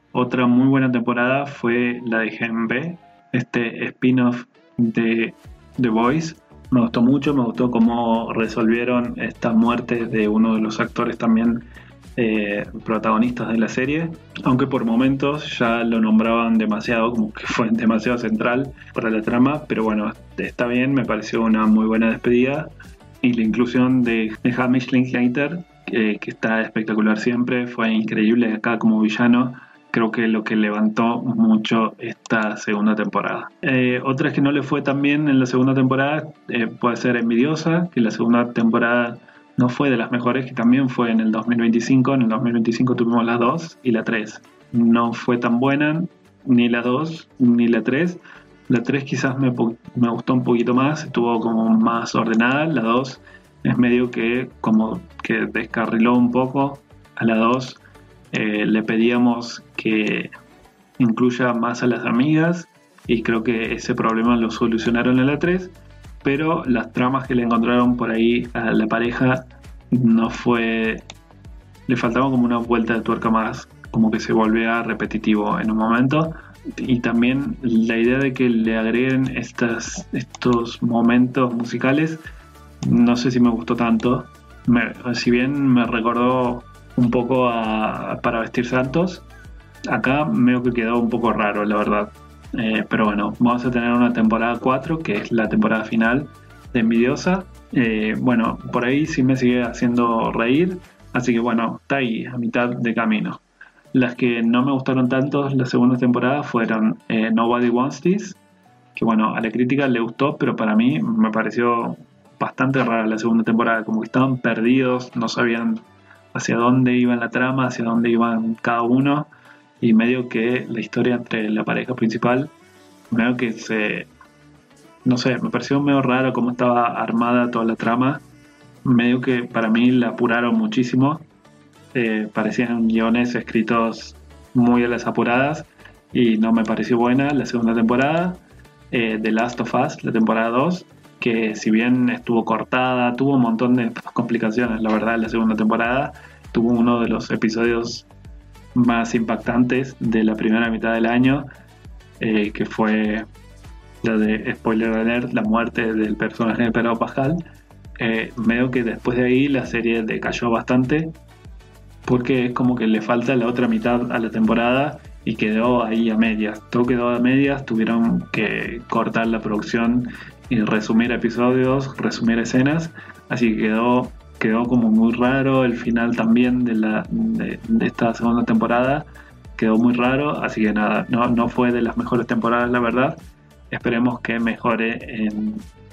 Otra muy buena temporada fue la de Gen B, este spin-off de The Boys. Me gustó mucho, me gustó cómo resolvieron esta muerte de uno de los actores también eh, protagonistas de la serie, aunque por momentos ya lo nombraban demasiado, como que fue demasiado central para la trama, pero bueno, está bien, me pareció una muy buena despedida. Y la inclusión de, de Hamish Linklater, eh, que está espectacular siempre, fue increíble acá como villano. Creo que lo que levantó mucho esta segunda temporada. Eh, otra que no le fue tan bien en la segunda temporada eh, puede ser Envidiosa, que la segunda temporada no fue de las mejores, que también fue en el dos mil veinticinco. En el dos mil veinticinco tuvimos la dos y la tres. No fue tan buena ni la dos ni la tres. La tres quizás me, me gustó un poquito más, estuvo como más ordenada. La dos es medio que como que descarriló un poco. A la dos eh, le pedíamos que incluya más a las amigas y creo que ese problema lo solucionaron en la tres, pero las tramas que le encontraron por ahí a la pareja no fue... le faltaba como una vuelta de tuerca más, como que se volvía repetitivo en un momento. Y también la idea de que le agreguen estas, estos momentos musicales, no sé si me gustó tanto. Me, si bien me recordó un poco a Para Vestir Santos, acá medio que quedó un poco raro, la verdad. Eh, pero bueno, vamos a tener una temporada cuatro, que es la temporada final de Envidiosa. Eh, bueno, por ahí sí me sigue haciendo reír, así que bueno, está ahí, a mitad de camino. Las que no me gustaron tanto la segunda temporada fueron eh, Nobody Wants This, que bueno, a la crítica le gustó, pero para mí me pareció bastante rara la segunda temporada, como que estaban perdidos, no sabían hacia dónde iba la trama, hacia dónde iban cada uno, y medio que la historia entre la pareja principal, medio que se... no sé, me pareció medio raro cómo estaba armada toda la trama, medio que para mí la apuraron muchísimo. Eh, parecían guiones escritos muy a las apuradas y no me pareció buena la segunda temporada. eh, The Last of Us, la temporada dos, que si bien estuvo cortada, tuvo un montón de complicaciones, la verdad. La segunda temporada tuvo uno de los episodios más impactantes de la primera mitad del año, eh, que fue la de, spoiler alert, la muerte del personaje de Pedro Pascal. Eh, medio que después de ahí la serie decayó bastante, porque es como que le falta la otra mitad a la temporada y quedó ahí a medias. Todo quedó a medias, tuvieron que cortar la producción y resumir episodios, resumir escenas, así que quedó, quedó como muy raro. El final también de, la, de, de esta segunda temporada quedó muy raro, así que nada, no, no fue de las mejores temporadas, la verdad. Esperemos que mejore en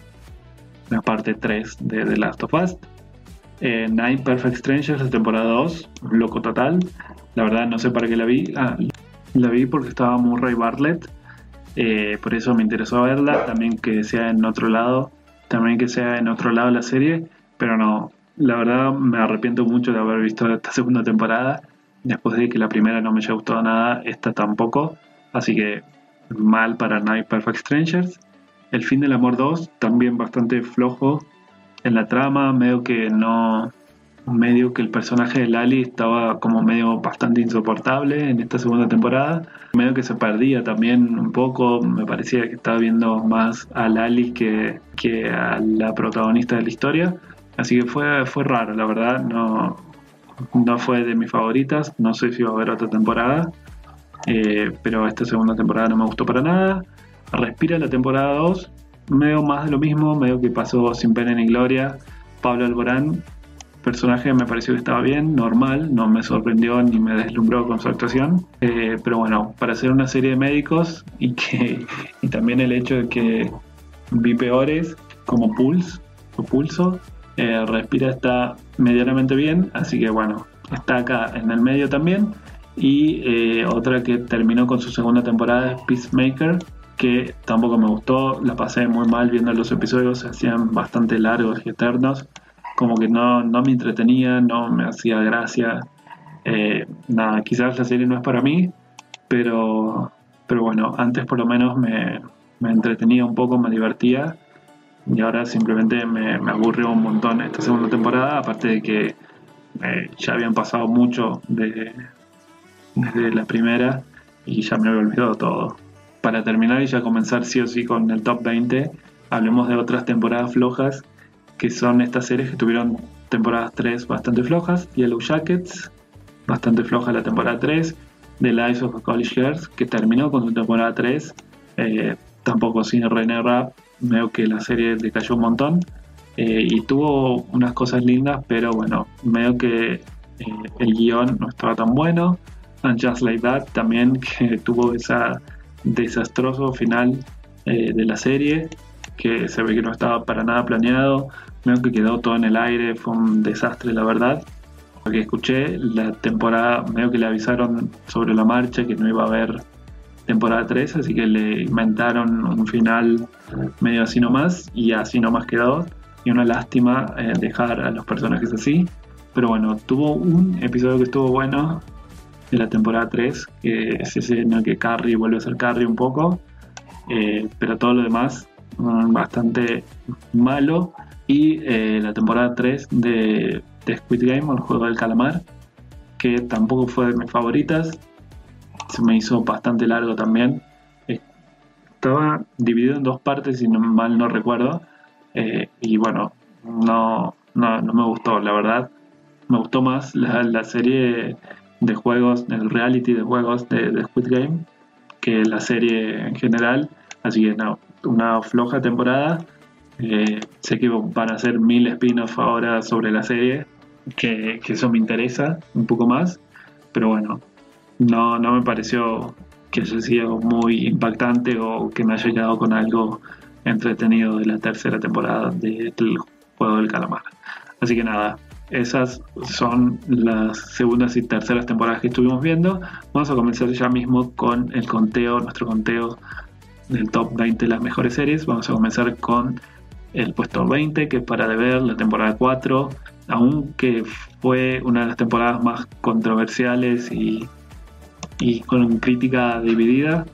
la parte tres de The Last of Us. Eh, Nine Perfect Strangers, la temporada dos, loco total. La verdad no sé para qué la vi. Ah, la vi porque estaba Murray Bartlett, eh, por eso me interesó verla. También que sea en otro lado, también que sea en otro lado la serie, pero no, la verdad me arrepiento mucho de haber visto esta segunda temporada. Después de que la primera no me haya gustado nada, esta tampoco, así que mal para Nine Perfect Strangers. El fin del amor dos, también bastante flojo en la trama, medio que no, medio que el personaje de Lali estaba como medio bastante insoportable en esta segunda temporada, medio que se perdía también un poco. Me parecía que estaba viendo más a Lali que, que a la protagonista de la historia, así que fue, fue raro, la verdad. No, no fue de mis favoritas, no sé si va a haber otra temporada, eh, pero esta segunda temporada no me gustó para nada. Respira, la temporada dos, medio más de lo mismo, medio que pasó sin pena ni gloria. Pablo Alborán, personaje, me pareció que estaba bien, normal, no me sorprendió ni me deslumbró con su actuación, eh, pero bueno, para hacer una serie de médicos y que y también el hecho de que vi peores como Pulse o Pulso, eh, Respira está medianamente bien, así que bueno, está acá en el medio también. Y eh, otra que terminó con su segunda temporada es Peacemaker, que tampoco me gustó, la pasé muy mal viendo los episodios, se hacían bastante largos y eternos, como que no, no me entretenía, no me hacía gracia. Eh, nada, quizás la serie no es para mí, pero, pero bueno, antes por lo menos me, me entretenía un poco, me divertía, y ahora simplemente me, me aburrió un montón esta segunda temporada, aparte de que eh, ya habían pasado mucho de, desde la primera y ya me había olvidado todo. Para terminar y ya comenzar sí o sí con el top veinte, hablemos de otras temporadas flojas, que son estas series que tuvieron temporadas tres bastante flojas. Yellow Jackets, bastante floja la temporada tres. The Lives of a College Girls, que terminó con su temporada tres, eh, tampoco sin René Rapp, veo que la serie decayó un montón, eh, y tuvo unas cosas lindas, pero bueno, veo que eh, el guión no estaba tan bueno. And Just Like That también, que tuvo ese desastroso final eh, de la serie, que se ve que no estaba para nada planeado, veo que quedó todo en el aire, fue un desastre la verdad. Lo que escuché, la temporada, medio que le avisaron sobre la marcha que no iba a haber temporada tres, así que le inventaron un final medio así nomás, y así nomás quedó. Y una lástima eh, dejar a los personajes así. Pero bueno, tuvo un episodio que estuvo bueno de la temporada tres, que es ese en el que Carrie vuelve a ser Carrie un poco, eh, pero todo lo demás mm, bastante malo. Y eh, la temporada tres de, de Squid Game, o el juego del calamar, que tampoco fue de mis favoritas, se me hizo bastante largo también. Estaba dividido en dos partes, si no, mal no recuerdo, eh, y bueno, no, no, no me gustó, la verdad. Me gustó más la, la serie de juegos, el reality de juegos de, de Squid Game, que la serie en general, así que no, una floja temporada. Eh, sé que van a hacer mil spin-offs ahora sobre la serie, que, que eso me interesa un poco más, pero bueno, no, no me pareció que haya sido muy impactante o que me haya quedado con algo entretenido de la tercera temporada de, del juego del calamar. Así que nada, esas son las segundas y terceras temporadas que estuvimos viendo. Vamos a comenzar ya mismo con el conteo, nuestro conteo del top veinte de las mejores series. Vamos a comenzar con el puesto veinte, que es para de ver la temporada cuatro, aunque fue una de las temporadas más controversiales y, y con crítica dividida.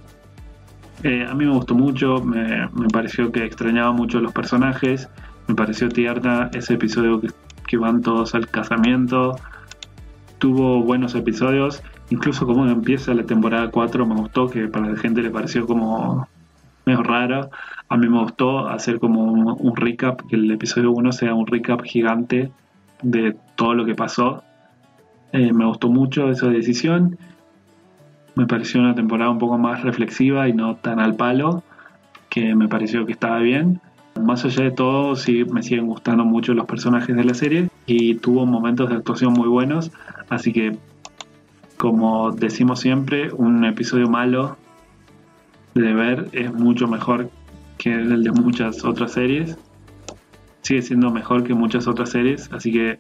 Eh, a mí me gustó mucho, me, me pareció que extrañaba mucho a los personajes, me pareció tierna ese episodio que, que van todos al casamiento. Tuvo buenos episodios, incluso como empieza la temporada cuatro me gustó, que para la gente le pareció como medio raro. A mí me gustó hacer como un, un recap, que el episodio uno sea un recap gigante de todo lo que pasó. Eh, me gustó mucho esa decisión. Me pareció una temporada un poco más reflexiva y no tan al palo, que me pareció que estaba bien. Más allá de todo, sí me siguen gustando mucho los personajes de la serie y tuvo momentos de actuación muy buenos. Así que, como decimos siempre, un episodio malo de ver es mucho mejor que el de muchas otras series. Sigue siendo mejor que muchas otras series, así que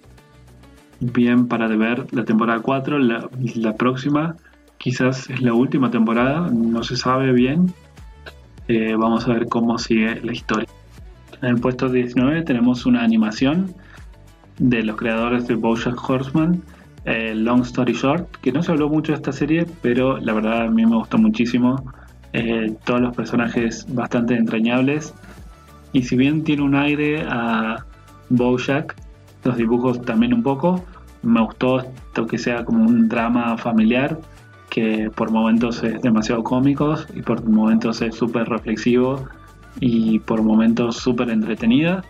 bien para de ver la temporada cuatro. La, la próxima quizás es la última temporada, no se sabe bien. Eh, vamos a ver cómo sigue la historia. En el puesto diecinueve tenemos una animación de los creadores de BoJack Horseman, eh, Long Story Short, que no se habló mucho de esta serie, pero la verdad a mí me gustó muchísimo. Eh, todos los personajes bastante entrañables, y si bien tiene un aire a BoJack, los dibujos también un poco. Me gustó esto que sea como un drama familiar, que por momentos es demasiado cómico y por momentos es súper reflexivo y por momentos súper entretenida.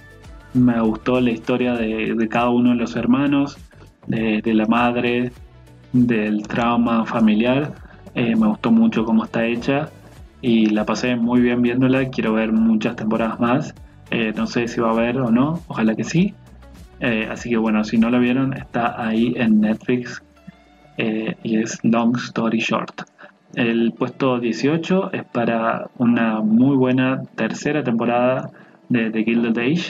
Me gustó la historia de, de cada uno de los hermanos, de, de la madre, del trauma familiar. Eh, me gustó mucho cómo está hecha y la pasé muy bien viéndola. Quiero ver muchas temporadas más. Eh, no sé si va a haber o no, ojalá que sí. Eh, así que bueno, si no la vieron, está ahí en Netflix, eh, y es Long Story Short. El puesto dieciocho es para una muy buena tercera temporada de The Gilded Age,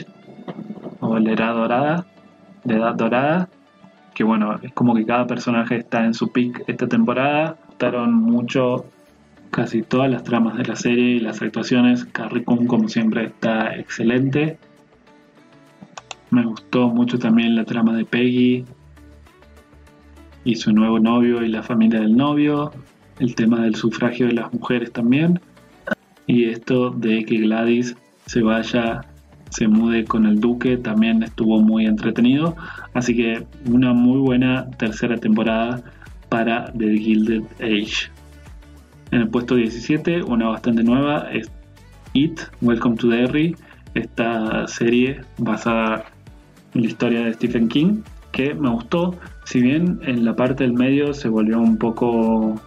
o la Edad Dorada, la Edad Dorada, que bueno, es como que cada personaje está en su peak esta temporada. Me gustaron mucho casi todas las tramas de la serie y las actuaciones. Carrie Coon, como siempre, está excelente. Me gustó mucho también la trama de Peggy y su nuevo novio y la familia del novio, el tema del sufragio de las mujeres también, y esto de que Gladys se vaya, se mude con el duque, también estuvo muy entretenido. Así que una muy buena tercera temporada para The Gilded Age. En el puesto diecisiete, una bastante nueva, es It, Welcome to Derry, esta serie basada en la historia de Stephen King, que me gustó, si bien en la parte del medio se volvió un poco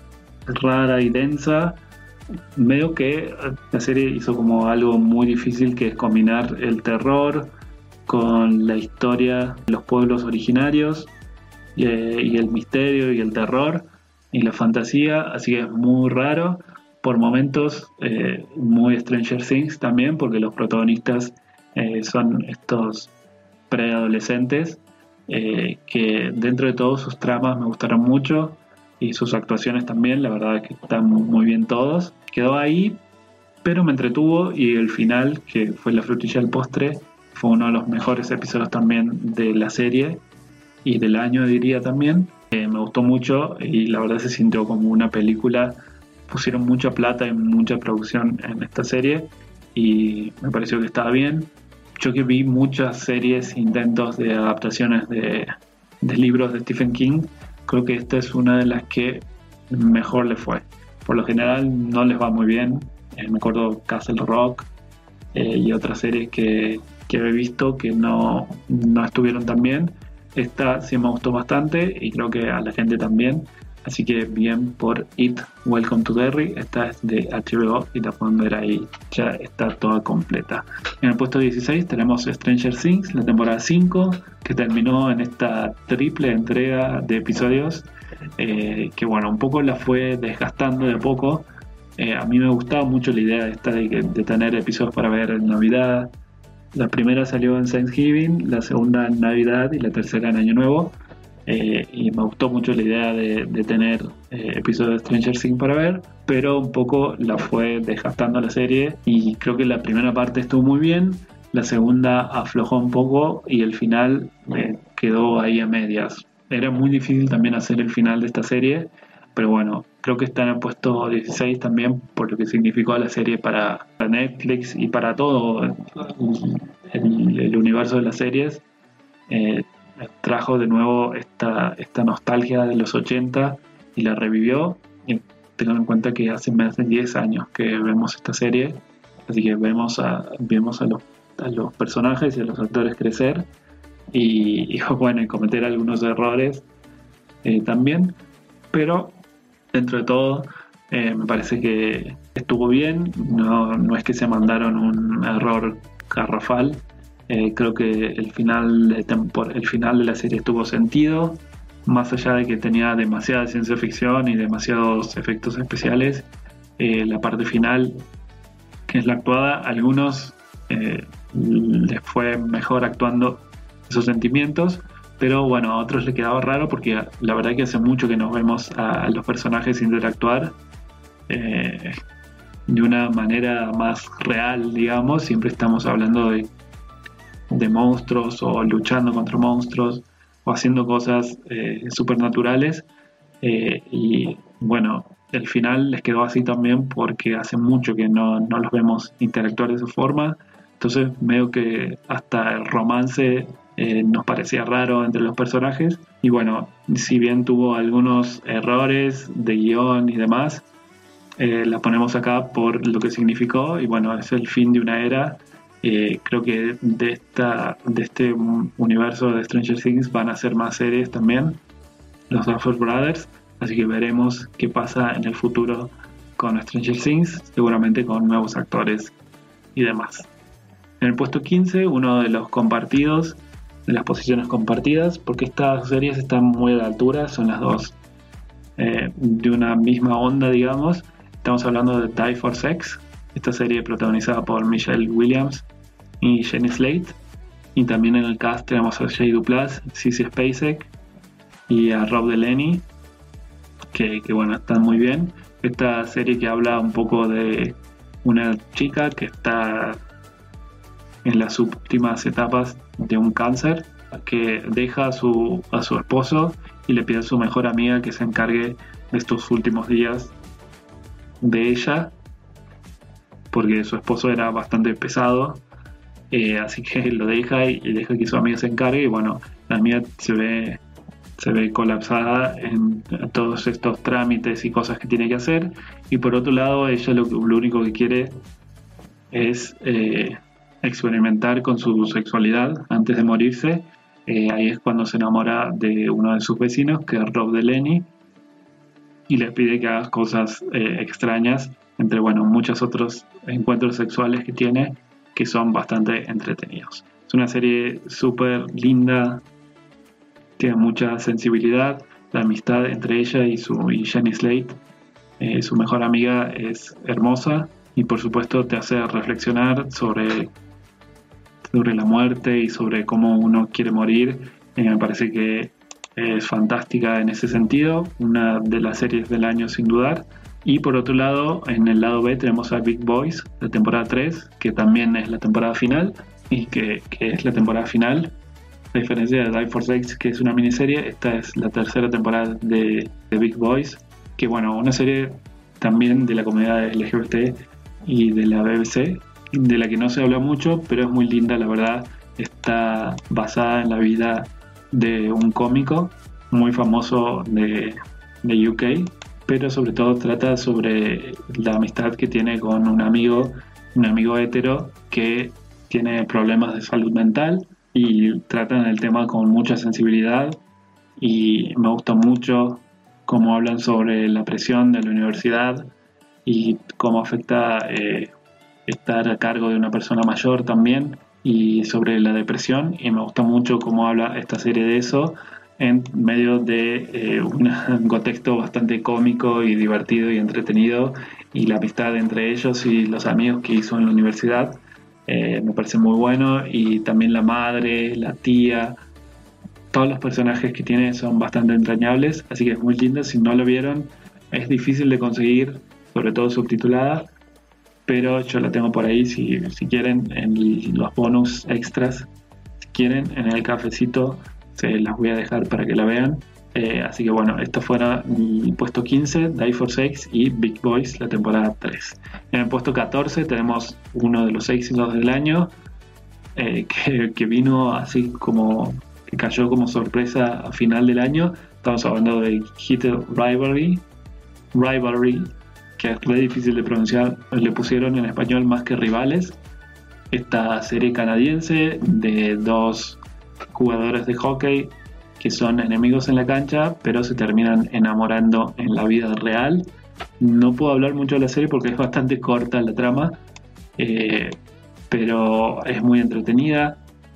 rara y densa. Veo que la serie hizo como algo muy difícil, que es combinar el terror con la historia de los pueblos originarios y, y el misterio y el terror y la fantasía, así que es muy raro. Por momentos eh, muy Stranger Things también, porque los protagonistas eh, son estos preadolescentes eh, que dentro de todos sus tramas me gustaron mucho y sus actuaciones también, la verdad es que están muy bien todos. Quedó ahí, pero me entretuvo, y el final, que fue la frutilla del postre, fue uno de los mejores episodios también de la serie y del año, diría también. Eh, me gustó mucho y la verdad se sintió como una película. Pusieron mucha plata y mucha producción en esta serie y me pareció que estaba bien. Yo que vi muchas series, intentos de adaptaciones de, de libros de Stephen King, creo que esta es una de las que mejor le fue. Por lo general no les va muy bien. Eh, me acuerdo Castle Rock eh, y otras series que, que he visto que no, no estuvieron tan bien. Esta sí me gustó bastante y creo que a la gente también. Así que bien por It, Welcome to Derry. Esta es de H B O y la pueden ver ahí, ya está toda completa. En el puesto dieciséis tenemos Stranger Things, la temporada cinco, que terminó en esta triple entrega de episodios, eh, que bueno, un poco la fue desgastando de a poco. Eh, a mí me gustaba mucho la idea esta de, de tener episodios para ver en Navidad. La primera salió en Thanksgiving, la segunda en Navidad y la tercera en Año Nuevo. Eh, y me gustó mucho la idea de, de tener eh, episodios de Stranger Things para ver, pero un poco la fue desgastando la serie y creo que la primera parte estuvo muy bien, la segunda aflojó un poco y el final eh, quedó ahí a medias. Era muy difícil también hacer el final de esta serie, pero bueno, creo que está en el puesto dieciséis también por lo que significó la serie para, para Netflix y para todo el, el, el universo de las series. eh, trajo de nuevo esta, esta nostalgia de los ochenta y la revivió. Y tengan en cuenta que hace más de diez años que vemos esta serie, así que vemos a, vemos a, los, a los personajes y a los actores crecer y, y bueno, y cometer algunos errores eh, también, pero dentro de todo eh, me parece que estuvo bien. No, no es que se mandaron un error garrafal. Eh, creo que el final, de tempor- el final de la serie estuvo sentido, más allá de que tenía demasiada ciencia ficción y demasiados efectos especiales. Eh, la parte final, que es la actuada, a algunos eh, les fue mejor actuando esos sentimientos, pero bueno, a otros les quedaba raro porque la verdad que hace mucho que nos vemos a, a los personajes interactuar eh, de una manera más real, digamos. Siempre estamos hablando de de monstruos o luchando contra monstruos o haciendo cosas eh, supernaturales eh, y bueno, el final les quedó así también porque hace mucho que no, no los vemos interactuar de esa forma. Entonces veo que hasta el romance eh, nos parecía raro entre los personajes y bueno, si bien tuvo algunos errores de guión y demás, eh, la ponemos acá por lo que significó y bueno, es el fin de una era. Eh, creo que de esta de este universo de Stranger Things van a ser más series también, los Duffer Brothers, así que veremos qué pasa en el futuro con Stranger Things, seguramente con nuevos actores y demás. En el puesto quince, uno de los compartidos, de las posiciones compartidas, porque estas series están muy a la altura, son las dos eh, de una misma onda, digamos. Estamos hablando de Die for Sex, esta serie protagonizada por Michelle Williams y Jenny Slate, y también en el cast tenemos a Shea Duplas, Sissy Spacek y a Rob Delaney, que, que bueno, están muy bien. Esta serie que habla un poco de una chica que está en las últimas etapas de un cáncer, que deja a su, a su esposo y le pide a su mejor amiga que se encargue de estos últimos días de ella, porque su esposo era bastante pesado, eh, así que lo deja y, y deja que su amiga se encargue y bueno, la amiga se ve se ve colapsada en todos estos trámites y cosas que tiene que hacer, y por otro lado ella lo, lo único que quiere es eh, experimentar con su sexualidad antes de morirse. Eh, ahí es cuando se enamora de uno de sus vecinos, que es Rob Delaney, y les pide que haga cosas eh, extrañas, entre bueno, muchos otros encuentros sexuales que tiene, que son bastante entretenidos. Es una serie súper linda, tiene mucha sensibilidad. La amistad entre ella y, su, y Jenny Slate, eh, su mejor amiga, es hermosa, y por supuesto te hace reflexionar sobre, sobre la muerte y sobre cómo uno quiere morir. Eh, me parece que es fantástica en ese sentido, una de las series del año sin dudar. Y por otro lado, en el lado B tenemos a Big Boys, la temporada tres, que también es la temporada final, y que, que es la temporada final. A diferencia de Die for Sex, que es una miniserie, esta es la tercera temporada de, de Big Boys, que bueno, una serie también de la comunidad L G B T y de la B B C, de la que no se habla mucho, pero es muy linda, la verdad. Está basada en la vida de un cómico muy famoso de, de U K, pero sobre todo trata sobre la amistad que tiene con un amigo, un amigo hetero que tiene problemas de salud mental, y tratan el tema con mucha sensibilidad, y me gusta mucho cómo hablan sobre la presión de la universidad y cómo afecta eh, estar a cargo de una persona mayor también, y sobre la depresión, y me gusta mucho cómo habla esta serie de eso en medio de eh, un contexto bastante cómico y divertido y entretenido, y la amistad entre ellos y los amigos que hizo en la universidad. Eh, me parece muy bueno, y también la madre, la tía, todos los personajes que tiene son bastante entrañables, así que es muy linda. Si no lo vieron, es difícil de conseguir, sobre todo subtitulada, pero yo la tengo por ahí si, si quieren, en los bonus extras, si quieren, en el cafecito se las voy a dejar para que la vean. Eh, así que bueno, esto fuera el puesto quince, Die for Sex y Big Boys, la temporada tres. En el puesto catorce tenemos uno de los éxitos del año, eh, que, que vino así como, que cayó como sorpresa a final del año. Estamos hablando de Heated Rivalry, Rivalry, que es re difícil de pronunciar, le pusieron en español Más que Rivales. Esta serie canadiense de dos jugadores de hockey que son enemigos en la cancha, pero se terminan enamorando en la vida real. No puedo hablar mucho de la serie porque es bastante corta la trama, eh, pero es muy entretenida.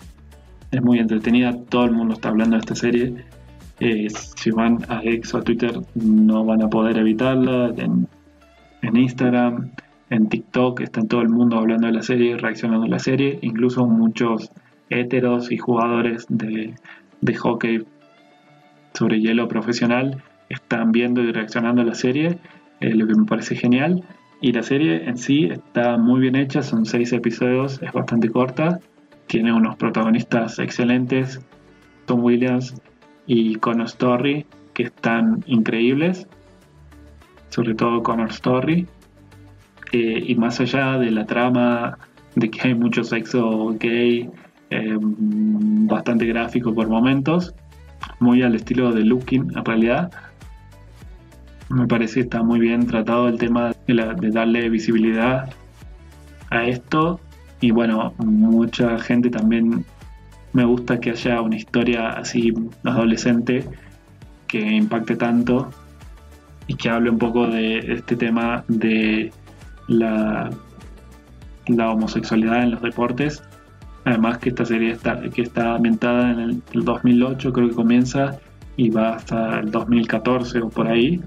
Es muy entretenida, todo el mundo está hablando de esta serie. Eh, si van a X o a Twitter no van a poder evitarla. En, en Instagram, en TikTok, está todo el mundo hablando de la serie, reaccionando a la serie. Incluso muchos héteros y jugadores de, de hockey sobre hielo profesional están viendo y reaccionando a la serie, eh, lo que me parece genial. Y la serie en sí está muy bien hecha, son seis episodios, es bastante corta, tiene unos protagonistas excelentes, Tom Williams y Connor Story, que están increíbles, sobre todo Connor Story. Eh, y más allá de la trama de que hay mucho sexo gay, eh, bastante gráfico por momentos, muy al estilo de Looking, en realidad me parece que está muy bien tratado el tema de, la, de darle visibilidad a esto. Y bueno, mucha gente también me gusta que haya una historia así adolescente que impacte tanto y que hable un poco de este tema de la, la homosexualidad en los deportes. Además que esta serie está, que está ambientada en el, el dos mil ocho, creo que comienza, y va hasta el dos mil catorce o por ahí.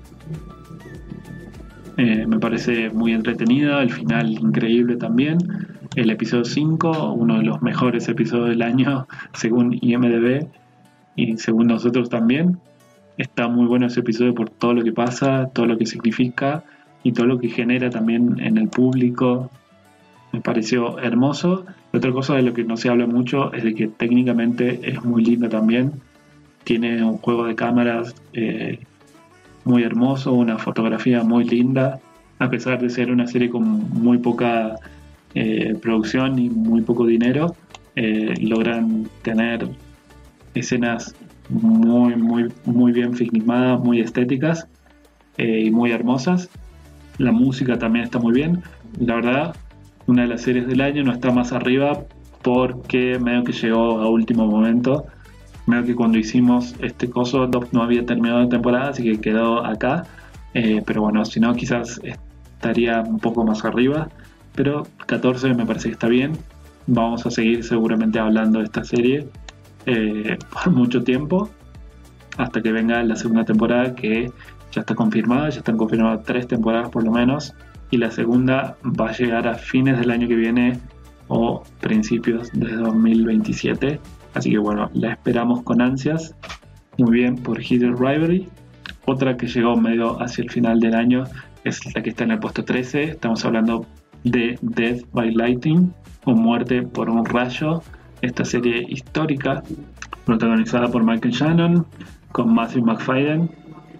Eh, me parece muy entretenida, el final increíble también. El episodio cinco, uno de los mejores episodios del año según I M D B y según nosotros también. Está muy bueno ese episodio por todo lo que pasa, todo lo que significa y todo lo que genera también en el público. Me pareció hermoso. Y otra cosa de lo que no se habla mucho es de que técnicamente es muy linda también. Tiene un juego de cámaras eh, muy hermoso, una fotografía muy linda, a pesar de ser una serie con muy poca eh, producción y muy poco dinero. Eh, logran tener escenas muy, muy, muy bien filmadas, muy estéticas eh, y muy hermosas. La música también está muy bien. La verdad, una de las series del año no está más arriba porque medio que llegó a último momento. Medio que cuando hicimos este coso no había terminado la temporada, así que quedó acá. Eh, pero bueno, si no quizás estaría un poco más arriba. Pero catorce me parece que está bien. Vamos a seguir seguramente hablando de esta serie eh, por mucho tiempo. Hasta que venga la segunda temporada, que ya está confirmada. Ya están confirmadas tres temporadas por lo menos. Y la segunda va a llegar a fines del año que viene o principios de dos mil veintisiete. Así que bueno, la esperamos con ansias. Muy bien por Hidden Rivalry. Otra que llegó medio hacia el final del año es la que está en el puesto trece. Estamos hablando de Death by Lightning o Muerte por un rayo. Esta serie histórica protagonizada por Michael Shannon con Matthew McFadden,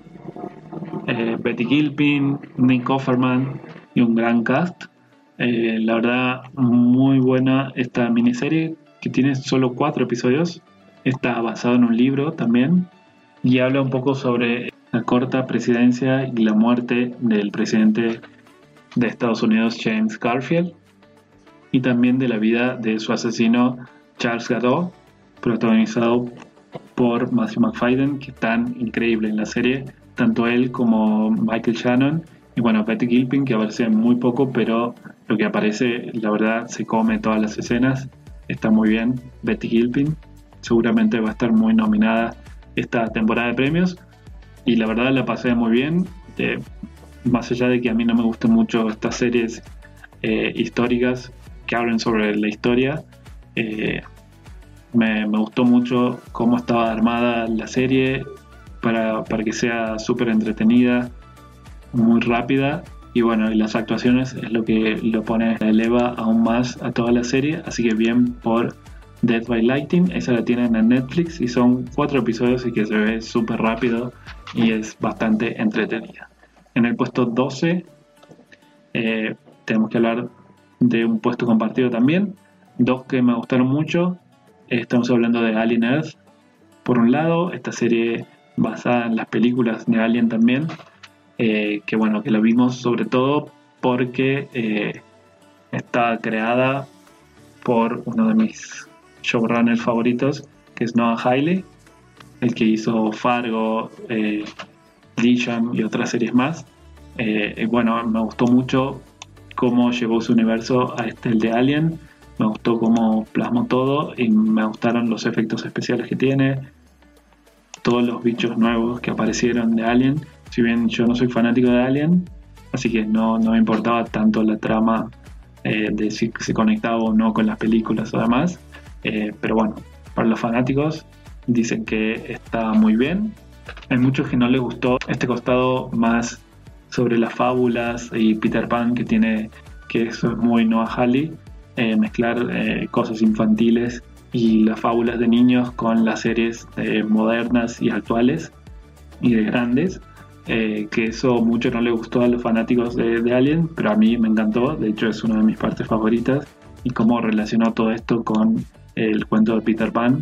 eh, Betty Gilpin, Nick Offerman y un gran cast. Eh, la verdad, muy buena esta miniserie que tiene solo cuatro episodios. Está basado en un libro también y habla un poco sobre la corta presidencia y la muerte del presidente de Estados Unidos, James Garfield, y también de la vida de su asesino Charles Gadot, protagonizado por Matthew McFadden, que es tan increíble en la serie, tanto él como Michael Shannon, y bueno, Betty Gilpin, que aparece muy poco, pero lo que aparece, la verdad, se come todas las escenas. Está muy bien Betty Gilpin, seguramente va a estar muy nominada esta temporada de premios, y la verdad la pasé muy bien. Eh, más allá de que a mí no me gustan mucho estas series eh, históricas que hablan sobre la historia, eh, me, me gustó mucho cómo estaba armada la serie para, para que sea súper entretenida, muy rápida, y bueno, y las actuaciones es lo que lo pone, eleva aún más a toda la serie. Así que bien por Death by Lightning. Esa la tienen en Netflix y son cuatro episodios y que se ve súper rápido y es bastante entretenida. En el puesto doce eh, tenemos que hablar de un puesto compartido también. Dos que me gustaron mucho. Estamos hablando de Alien Earth. Por un lado, esta serie basada en las películas de Alien también. Eh, que bueno, que la vimos sobre todo porque eh, está creada por uno de mis showrunners favoritos, que es Noah Hawley, el que hizo Fargo, eh, Legion y otras series más. Eh, y bueno, me gustó mucho cómo llevó su universo a este, el de Alien. Me gustó cómo plasmó todo y me gustaron los efectos especiales que tiene, todos los bichos nuevos que aparecieron de Alien. Si bien yo no soy fanático de Alien, así que no, no me importaba tanto la trama eh, de si se conectaba o no con las películas o demás. Eh, pero bueno, para los fanáticos dicen que está muy bien. Hay muchos que no les gustó este costado más sobre las fábulas y Peter Pan que tiene, que eso es muy Noah Hawley, eh, mezclar eh, cosas infantiles y las fábulas de niños con las series eh, modernas y actuales y de grandes. Eh, que eso mucho no le gustó a los fanáticos de, de Alien, pero a mí me encantó. De hecho es una de mis partes favoritas, y cómo relacionó todo esto con el cuento de Peter Pan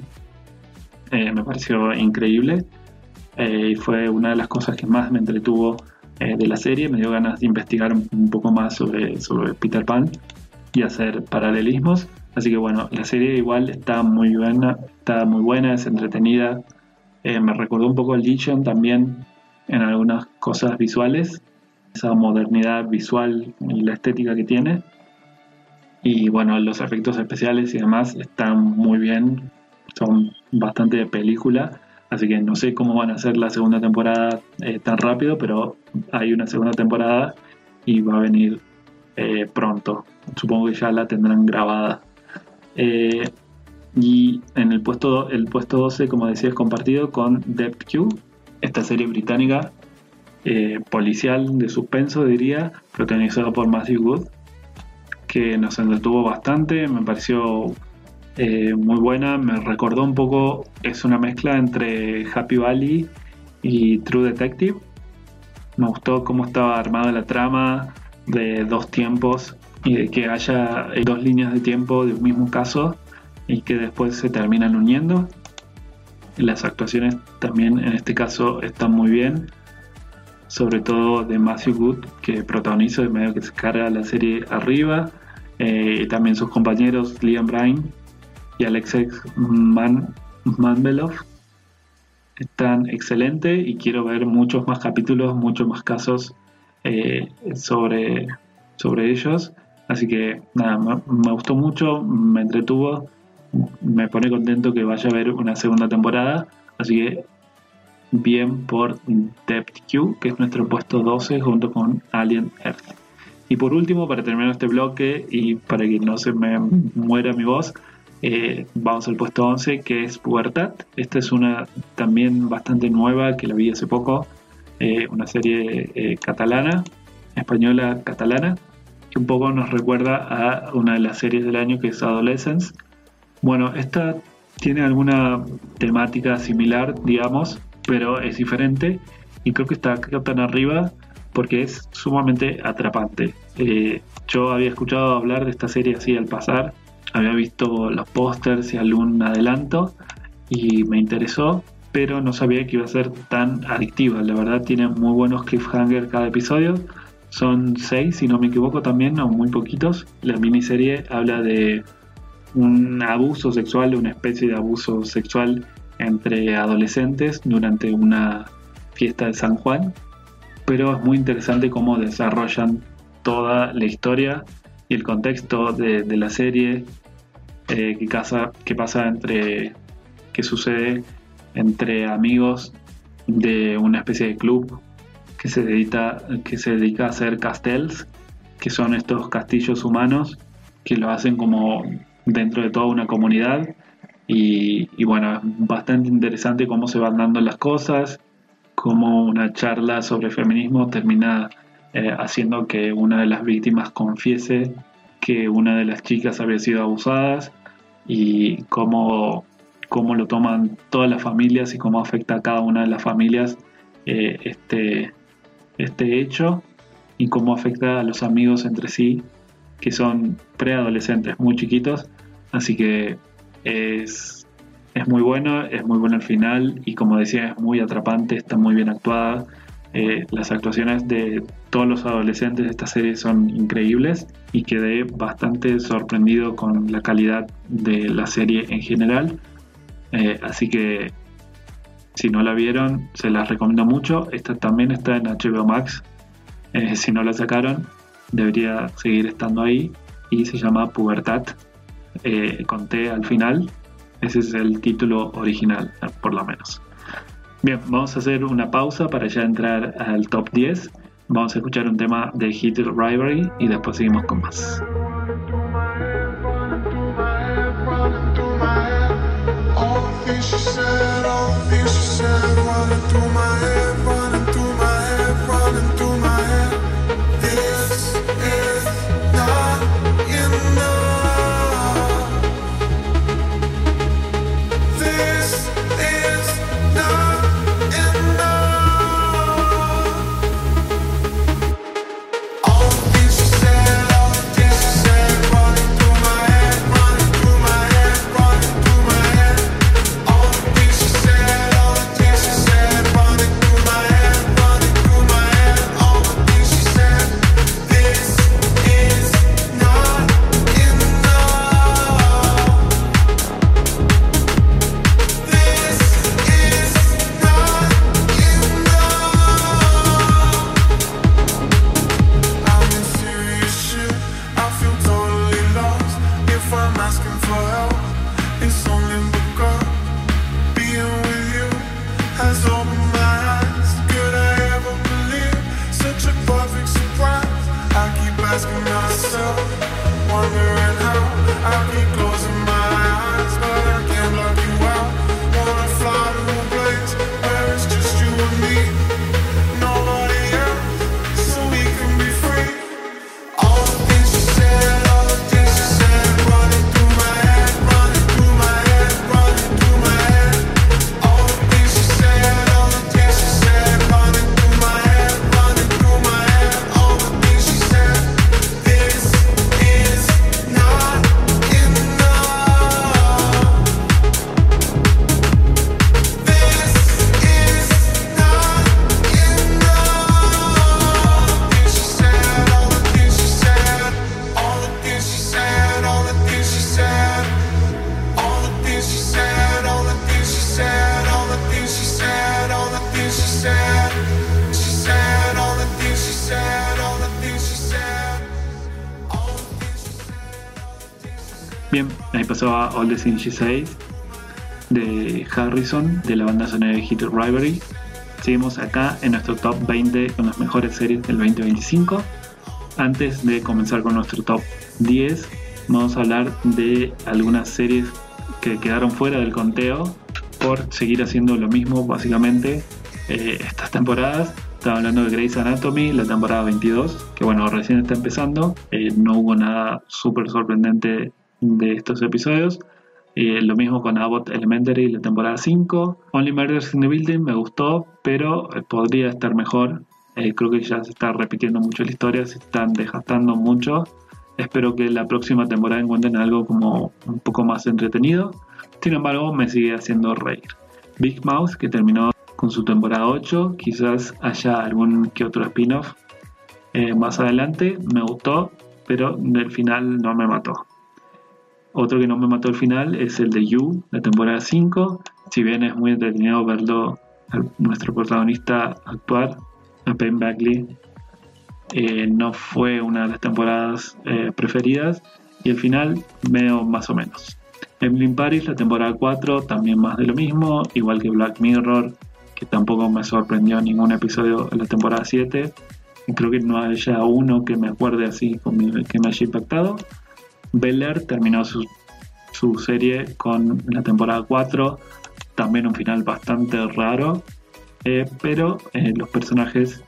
eh, me pareció increíble, eh, y fue una de las cosas que más me entretuvo eh, de la serie. Me dio ganas de investigar un, un poco más sobre, sobre Peter Pan y hacer paralelismos. Así que bueno, la serie igual está muy buena, está muy buena, es entretenida. Eh, me recordó un poco a Legion también en algunas cosas visuales, esa modernidad visual y la estética que tiene. Y bueno, los efectos especiales y demás están muy bien, son bastante de película, así que no sé cómo van a hacer la segunda temporada eh, tan rápido, pero hay una segunda temporada y va a venir eh, pronto. Supongo que ya la tendrán grabada. Eh, y en el puesto, el puesto doce, como decía, es compartido con Depth Q, esta serie británica eh, policial de suspenso, diría, protagonizada por Matthew Good, que nos entretuvo bastante. Me pareció eh, muy buena. Me recordó un poco, es una mezcla entre Happy Valley y True Detective. Me gustó cómo estaba armada la trama de dos tiempos y de que haya dos líneas de tiempo de un mismo caso y que después se terminan uniendo. Las actuaciones también en este caso están muy bien, sobre todo de Matthew Good, que protagoniza y medio que se carga la serie arriba, eh, y también sus compañeros Liam Bryan y Alexei Man- Manvelov están excelentes, y quiero ver muchos más capítulos, muchos más casos eh, sobre, sobre ellos. Así que nada, me, me gustó mucho, me entretuvo, me pone contento que vaya a haber una segunda temporada. Así que bien por Depth Q, que es nuestro puesto doce junto con Alien Earth. Y por último, para terminar este bloque y para que no se me muera mi voz, eh, vamos al puesto once, que es Pubertad. Esta es una también bastante nueva, que la vi hace poco, eh, una serie eh, catalana, española catalana, que un poco nos recuerda a una de las series del año, que es Adolescence. Bueno, esta tiene alguna temática similar, digamos, pero es diferente, y creo que está tan arriba porque es sumamente atrapante. Eh, yo había escuchado hablar de esta serie así al pasar, había visto los pósters y algún adelanto y me interesó, pero no sabía que iba a ser tan adictiva. La verdad, tiene muy buenos cliffhangers cada episodio. Son seis, si no me equivoco, también, o muy poquitos. La miniserie habla de un abuso sexual, una especie de abuso sexual entre adolescentes durante una fiesta de San Juan, pero es muy interesante cómo desarrollan toda la historia y el contexto de, de la serie, eh, que, casa, que pasa entre, que sucede entre amigos de una especie de club que se dedica, que se dedica a hacer castells, que son estos castillos humanos que lo hacen como dentro de toda una comunidad. Y, y bueno, es bastante interesante cómo se van dando las cosas, cómo una charla sobre feminismo termina eh, haciendo que una de las víctimas confiese que una de las chicas había sido abusada, y cómo, cómo lo toman todas las familias y cómo afecta a cada una de las familias eh, este, este hecho, y cómo afecta a los amigos entre sí, que son preadolescentes muy chiquitos. Así que es, es muy bueno, es muy bueno el final, y como decía, es muy atrapante, está muy bien actuada. Eh, las actuaciones de todos los adolescentes de esta serie son increíbles, y quedé bastante sorprendido con la calidad de la serie en general. Eh, así que si no la vieron, se las recomiendo mucho. Esta también está en H B O Max. Eh, si no la sacaron, debería seguir estando ahí, y se llama Pubertad, eh, con T al final. Ese es el título original, por lo menos. Bien, vamos a hacer una pausa para ya entrar al top diez. Vamos a escuchar un tema de Hit Rivalry y después seguimos con más. This Bien, ahí pasó a All the Things She Says de Harrison, de la banda sonora de Hit Rivalry. Seguimos acá en nuestro top veinte con las mejores series del veinte veinticinco. Antes de comenzar con nuestro top diez, vamos a hablar de algunas series que quedaron fuera del conteo por seguir haciendo lo mismo básicamente eh, estas temporadas. Estaba hablando de Grey's Anatomy, la temporada veintidós, que bueno, recién está empezando. Eh, no hubo nada súper sorprendente de estos episodios. Eh, lo mismo con Abbott Elementary, la temporada cinco. Only Murders in the Building me gustó, pero eh, podría estar mejor. Eh, creo que ya se está repitiendo mucho la historia, se están desgastando mucho. Espero que la próxima temporada encuentren algo como un poco más entretenido. Sin embargo, me sigue haciendo reír. Big Mouth, que terminó con su temporada ocho, quizás haya algún que otro spin-off eh, más adelante. Me gustó, pero del final no me mató. Otro que no me mató al final es el de You, la temporada cinco. Si bien es muy entretenido verlo a nuestro protagonista actuar, a Penn Badgley, eh, no fue una de las temporadas eh, preferidas, y el final medio más o menos. Emily in Paris, la temporada cuatro, también más de lo mismo, igual que Black Mirror, que tampoco me sorprendió ningún episodio en la temporada siete. Y creo que no haya uno que me acuerde así, que me haya impactado. Bel Air terminó su, su serie con la temporada cuatro, también un final bastante raro, eh, pero eh, los personajes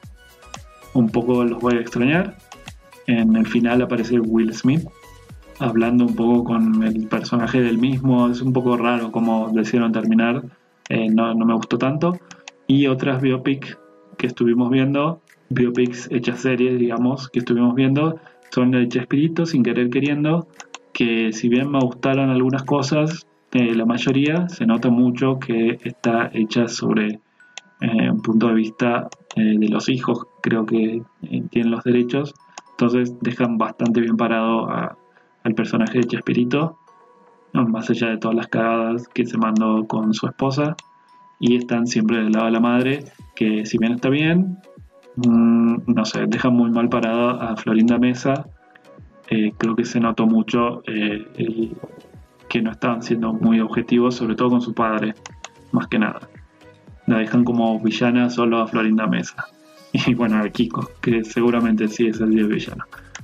un poco los voy a extrañar. En el final aparece Will Smith hablando un poco con el personaje del mismo. Es un poco raro como decidieron terminar, eh, no, no me gustó tanto. Y otras biopics que estuvimos viendo, biopics hechas series, digamos, que estuvimos viendo, son de Chespirito, Sin Querer Queriendo, que si bien me gustaron algunas cosas, eh, la mayoría se nota mucho que está hecha sobre eh, un punto de vista eh, de los hijos, creo que eh, tienen los derechos, entonces dejan bastante bien parado a, al personaje de Chespirito, ¿no? Más allá de todas las cagadas que se mandó con su esposa, y están siempre del lado de la madre, que si bien está bien, mmm, no sé, dejan muy mal parado a Florinda Mesa. Eh, creo que se notó mucho eh, el, que no estaban siendo muy objetivos, sobre todo con su padre, más que nada. La dejan como villana solo a Florinda Mesa. Y bueno, a Kiko, que seguramente sí es el villano.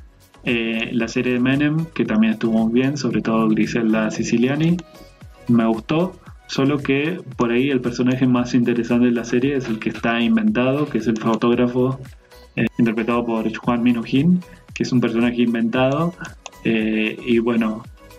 Eh, la serie de Menem, que también estuvo muy bien, sobre todo Griselda Siciliani, me gustó. Solo que por ahí el personaje más interesante de la serie es el que está inventado, que es el fotógrafo eh, interpretado por Juan Minujín, que es un personaje inventado. Eh, y bueno,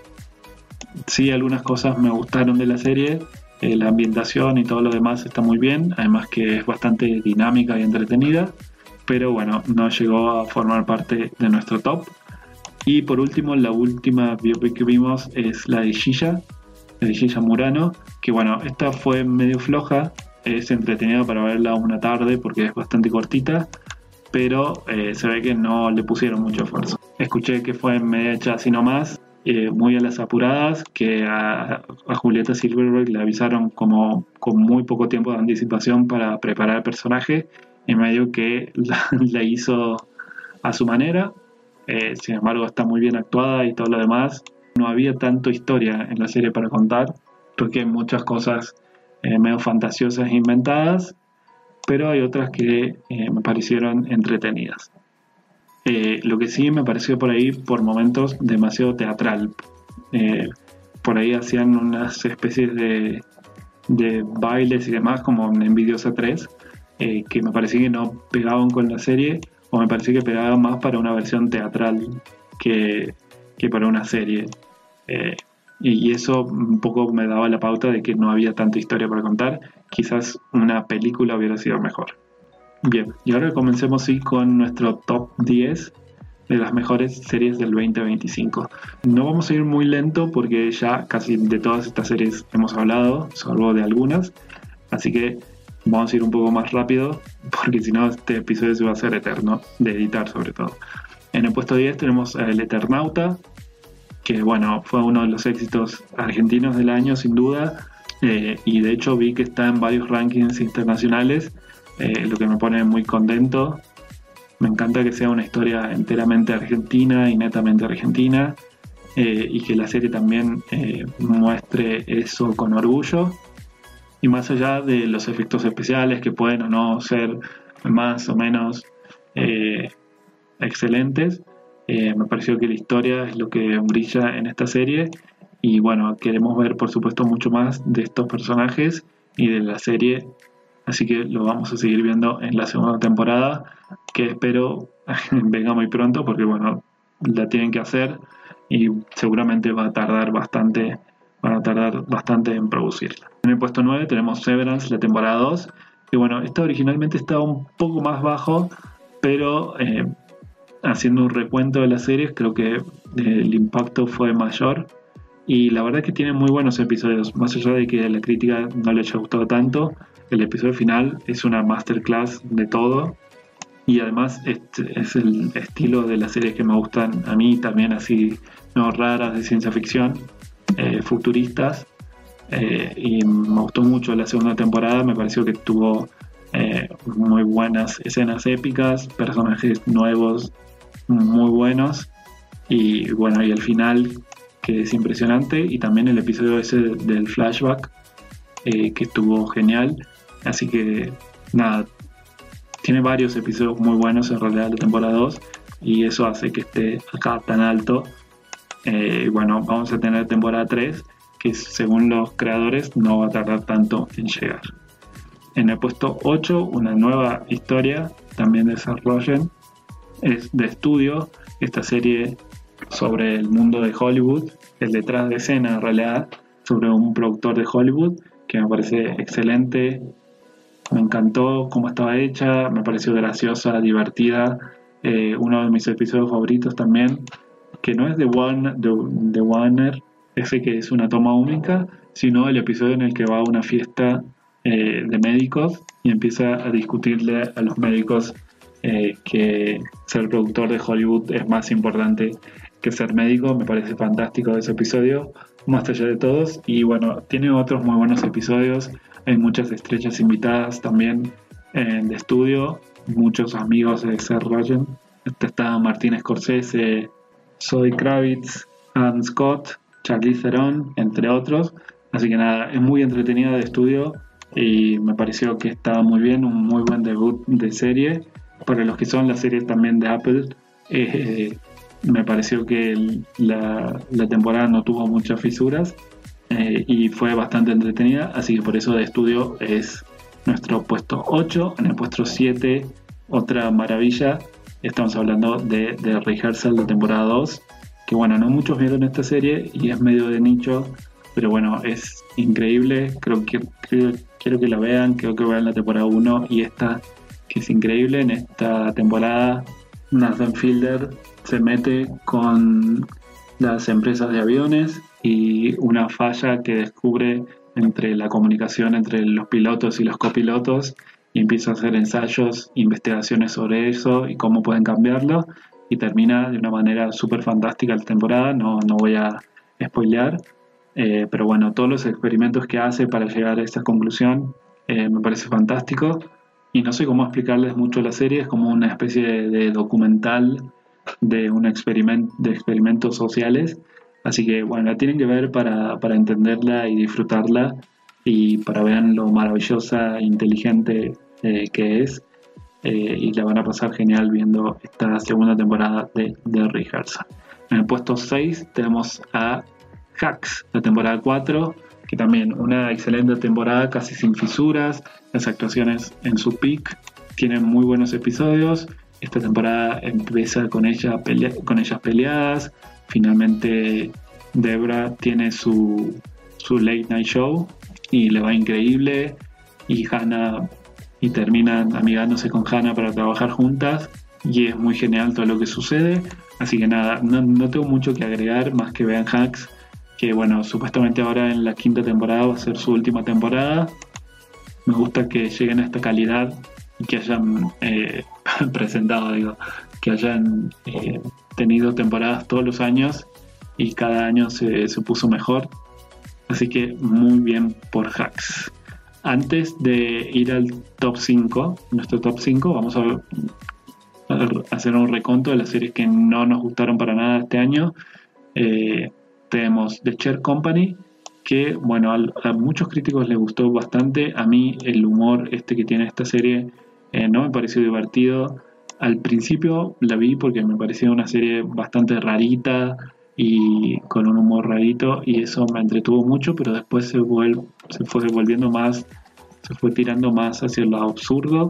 sí, algunas cosas me gustaron de la serie, eh, la ambientación y todo lo demás está muy bien, además que es bastante dinámica y entretenida, pero bueno, no llegó a formar parte de nuestro top. Y por último, la última biopic que vimos es la de Gilla, de Gilla Murano, que bueno, esta fue medio floja, es entretenida para verla una tarde porque es bastante cortita, pero eh, se ve que no le pusieron mucho esfuerzo. Escuché que fue media hecha así nomás, eh, muy a las apuradas, que a, a Julieta Silverberg le avisaron como con muy poco tiempo de anticipación para preparar el personaje, en medio que la, la hizo a su manera. Eh, sin embargo, está muy bien actuada y todo lo demás. No había tanto historia en la serie para contar, porque hay muchas cosas eh, medio fantasiosas e inventadas, pero hay otras que eh, me parecieron entretenidas. Eh, lo que sí me pareció por ahí, por momentos, demasiado teatral. Eh, por ahí hacían unas especies de, de bailes y demás, como en Envidiosa tres, eh, que me parecía que no pegaban con la serie, o me parecía que pegaban más para una versión teatral que, que para una serie. Eh, y eso un poco me daba la pauta de que no había tanta historia para contar. Quizás una película hubiera sido mejor. Bien, y ahora comencemos sí con nuestro top diez de las mejores series del veinte veinticinco. No vamos a ir muy lento porque ya casi de todas estas series hemos hablado, salvo de algunas, así que vamos a ir un poco más rápido porque si no este episodio se va a hacer eterno de editar, sobre todo. En el puesto diez tenemos El Eternauta, que bueno, fue uno de los éxitos argentinos del año sin duda, eh, y de hecho vi que está en varios rankings internacionales, eh, lo que me pone muy contento. Me encanta que sea una historia enteramente argentina y netamente argentina, eh, y que la serie también eh, muestre eso con orgullo. Y más allá de los efectos especiales que pueden o no ser más o menos eh, excelentes, eh, me pareció que la historia es lo que brilla en esta serie. Y bueno, queremos ver por supuesto mucho más de estos personajes y de la serie, así que lo vamos a seguir viendo en la segunda temporada, que espero venga muy pronto, porque bueno, la tienen que hacer y seguramente va a tardar bastante, van a tardar bastante en producirla. En el puesto nueve tenemos Severance, la temporada dos, y bueno, esta originalmente estaba un poco más bajo, pero eh, haciendo un recuento de las series, creo que eh, el impacto fue mayor. Y la verdad es que tiene muy buenos episodios, más allá de que a la crítica no le haya gustado tanto. El episodio final es una masterclass de todo. Y además este es el estilo de las series que me gustan a mí, también así, no raras, de ciencia ficción, eh, futuristas. Eh, y me gustó mucho la segunda temporada, me pareció que tuvo eh, muy buenas escenas épicas, personajes nuevos muy buenos. Y bueno, y el final, que es impresionante, y también el episodio ese del flashback, eh, que estuvo genial. Así que nada, tiene varios episodios muy buenos en realidad la temporada dos, y eso hace que esté acá tan alto. Eh, bueno, vamos a tener temporada tres, que según los creadores no va a tardar tanto en llegar. En el puesto ocho, una nueva historia, también desarrollen, es de estudio, esta serie sobre el mundo de Hollywood, el detrás de escena en realidad, sobre un productor de Hollywood, que me parece excelente. Me encantó cómo estaba hecha, me pareció graciosa, divertida. Eh, uno de mis episodios favoritos también, que no es de Warner, de, de Warner, ese que es una toma única, sino el episodio en el que va a una fiesta eh, de médicos y empieza a discutirle a los médicos eh, que ser productor de Hollywood es más importante que ser médico. Me parece fantástico ese episodio, más allá de todos. Y bueno, tiene otros muy buenos episodios. Hay muchas estrellas invitadas también eh, de estudio, muchos amigos de Seth Rogen. Este está Martin Scorsese, Zoe Kravitz, Adam Scott, Charlize Theron, entre otros. Así que nada, es muy entretenida de estudio y me pareció que estaba muy bien, un muy buen debut de serie. Para los que son las series también de Apple, eh, me pareció que el, la, la temporada no tuvo muchas fisuras eh, y fue bastante entretenida, así que por eso de estudio es nuestro puesto ocho. En el puesto siete, otra maravilla, estamos hablando de, de Rehearsal de temporada dos, que bueno, no muchos vieron esta serie y es medio de nicho, pero bueno, es increíble. Creo que creo, quiero que la vean, creo que vean la temporada uno y esta, que es increíble. En esta temporada Nathan Fielder se mete con las empresas de aviones y una falla que descubre entre la comunicación entre los pilotos y los copilotos, y empieza a hacer ensayos, investigaciones sobre eso y cómo pueden cambiarlo, y termina de una manera súper fantástica la temporada. No, no voy a spoilear, eh, pero bueno, todos los experimentos que hace para llegar a esta conclusión eh, me parece fantástico. Y no sé cómo explicarles mucho la serie, es como una especie de, de documental de un experiment, de experimentos sociales. Así que bueno, la tienen que ver para, para entenderla y disfrutarla, y para ver lo maravillosa e inteligente eh, que es. Eh, y la van a pasar genial viendo esta segunda temporada de, de Rehearsal. En el puesto seis tenemos a Hacks, la temporada cuatro, que también una excelente temporada, casi sin fisuras, las actuaciones en su peak, tienen muy buenos episodios. Esta temporada empieza con, ella pelea, con ellas peleadas. Finalmente Debra tiene su, su late night show y le va increíble, y Hannah y terminan amigándose con Hannah para trabajar juntas, y es muy genial todo lo que sucede. Así que nada, no, no tengo mucho que agregar, más que vean Hacks, que bueno, supuestamente ahora en la quinta temporada va a ser su última temporada. Me gusta que lleguen a esta calidad y que hayan eh, presentado, digo, que hayan eh, tenido temporadas todos los años y cada año se, se puso mejor. Así que muy bien por Hacks. Antes de ir al top cinco, nuestro top cinco, vamos a, a hacer un reconto de las series que no nos gustaron para nada este año. Eh, tenemos The Cher Company, que bueno, a, a muchos críticos les gustó bastante. A mí el humor este que tiene esta serie eh, no me pareció divertido. Al principio la vi porque me parecía una serie bastante rarita y con un humor rarito, y eso me entretuvo mucho, pero después se, vuelve, se fue volviendo más, se fue tirando más hacia lo absurdo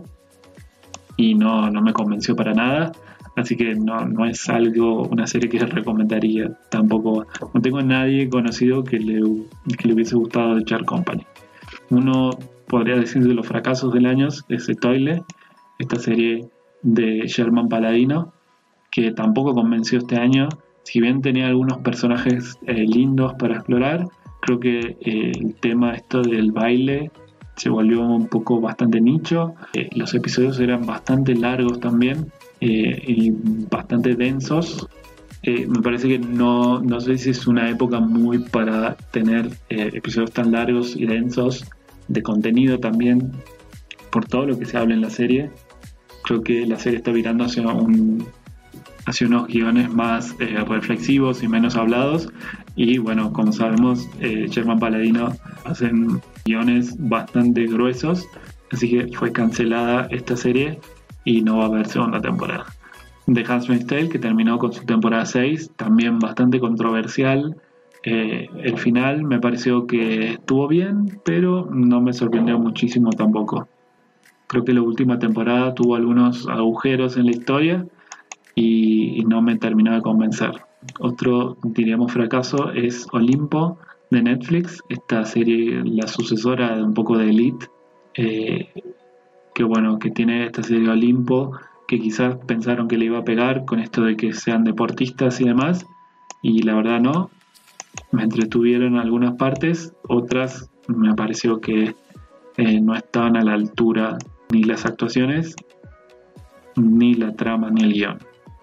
y no, no me convenció para nada. Así que no, no es algo, una serie que recomendaría tampoco. No tengo a nadie conocido que le, que le hubiese gustado The Cher Company. Uno podría decir de los fracasos del año es The Toilet, esta serie de Sherman Palladino, que tampoco convenció este año. Si bien tenía algunos personajes eh, lindos para explorar, creo que eh, el tema esto del baile se volvió un poco bastante nicho. Eh, los episodios eran bastante largos también. Eh, y bastante densos. Eh, me parece que no, no sé si es una época muy para tener eh, episodios tan largos y densos de contenido también, por todo lo que se habla en la serie. Creo que la serie está virando hacia, un, hacia unos guiones más eh, reflexivos y menos hablados, y bueno, como sabemos, eh, Sherman Palladino hacen guiones bastante gruesos, así que fue cancelada esta serie y no va a haber segunda temporada. The Handmaid's Tale, que terminó con su temporada seis, también bastante controversial. Eh, el final me pareció que estuvo bien, pero no me sorprendió muchísimo tampoco. Creo que la última temporada tuvo algunos agujeros en la historia y, y no me terminó de convencer. Otro, diríamos, fracaso es Olimpo de Netflix, esta serie, la sucesora de un poco de Elite, eh, que bueno, que tiene esta serie Olimpo, que quizás pensaron que le iba a pegar con esto de que sean deportistas y demás, y la verdad no. Me entretuvieron algunas partes, otras me pareció que eh, no estaban a la altura ni las actuaciones, ni la trama, ni el guión.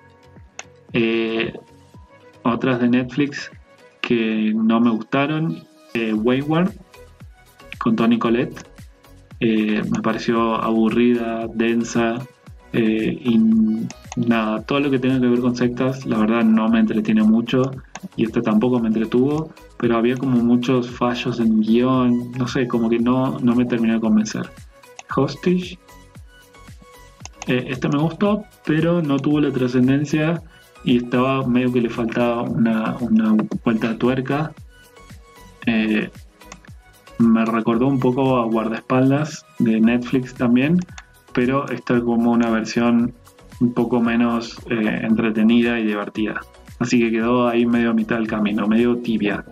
Eh, otras de Netflix que no me gustaron, eh, Wayward, con Toni Collette. Eh, me pareció aburrida, densa, eh, y nada, todo lo que tenga que ver con sectas, la verdad no me entretiene mucho, y esta tampoco me entretuvo, pero había como muchos fallos en el guión, no sé, como que no, no me terminó de convencer. Hostage, eh, esta me gustó, pero no tuvo la trascendencia y estaba medio que le faltaba una, una vuelta de tuerca. Eh, Me recordó un poco a Guardaespaldas de Netflix también, pero esta es como una versión un poco menos eh, entretenida y divertida. Así que quedó ahí medio a mitad del camino, medio tibia.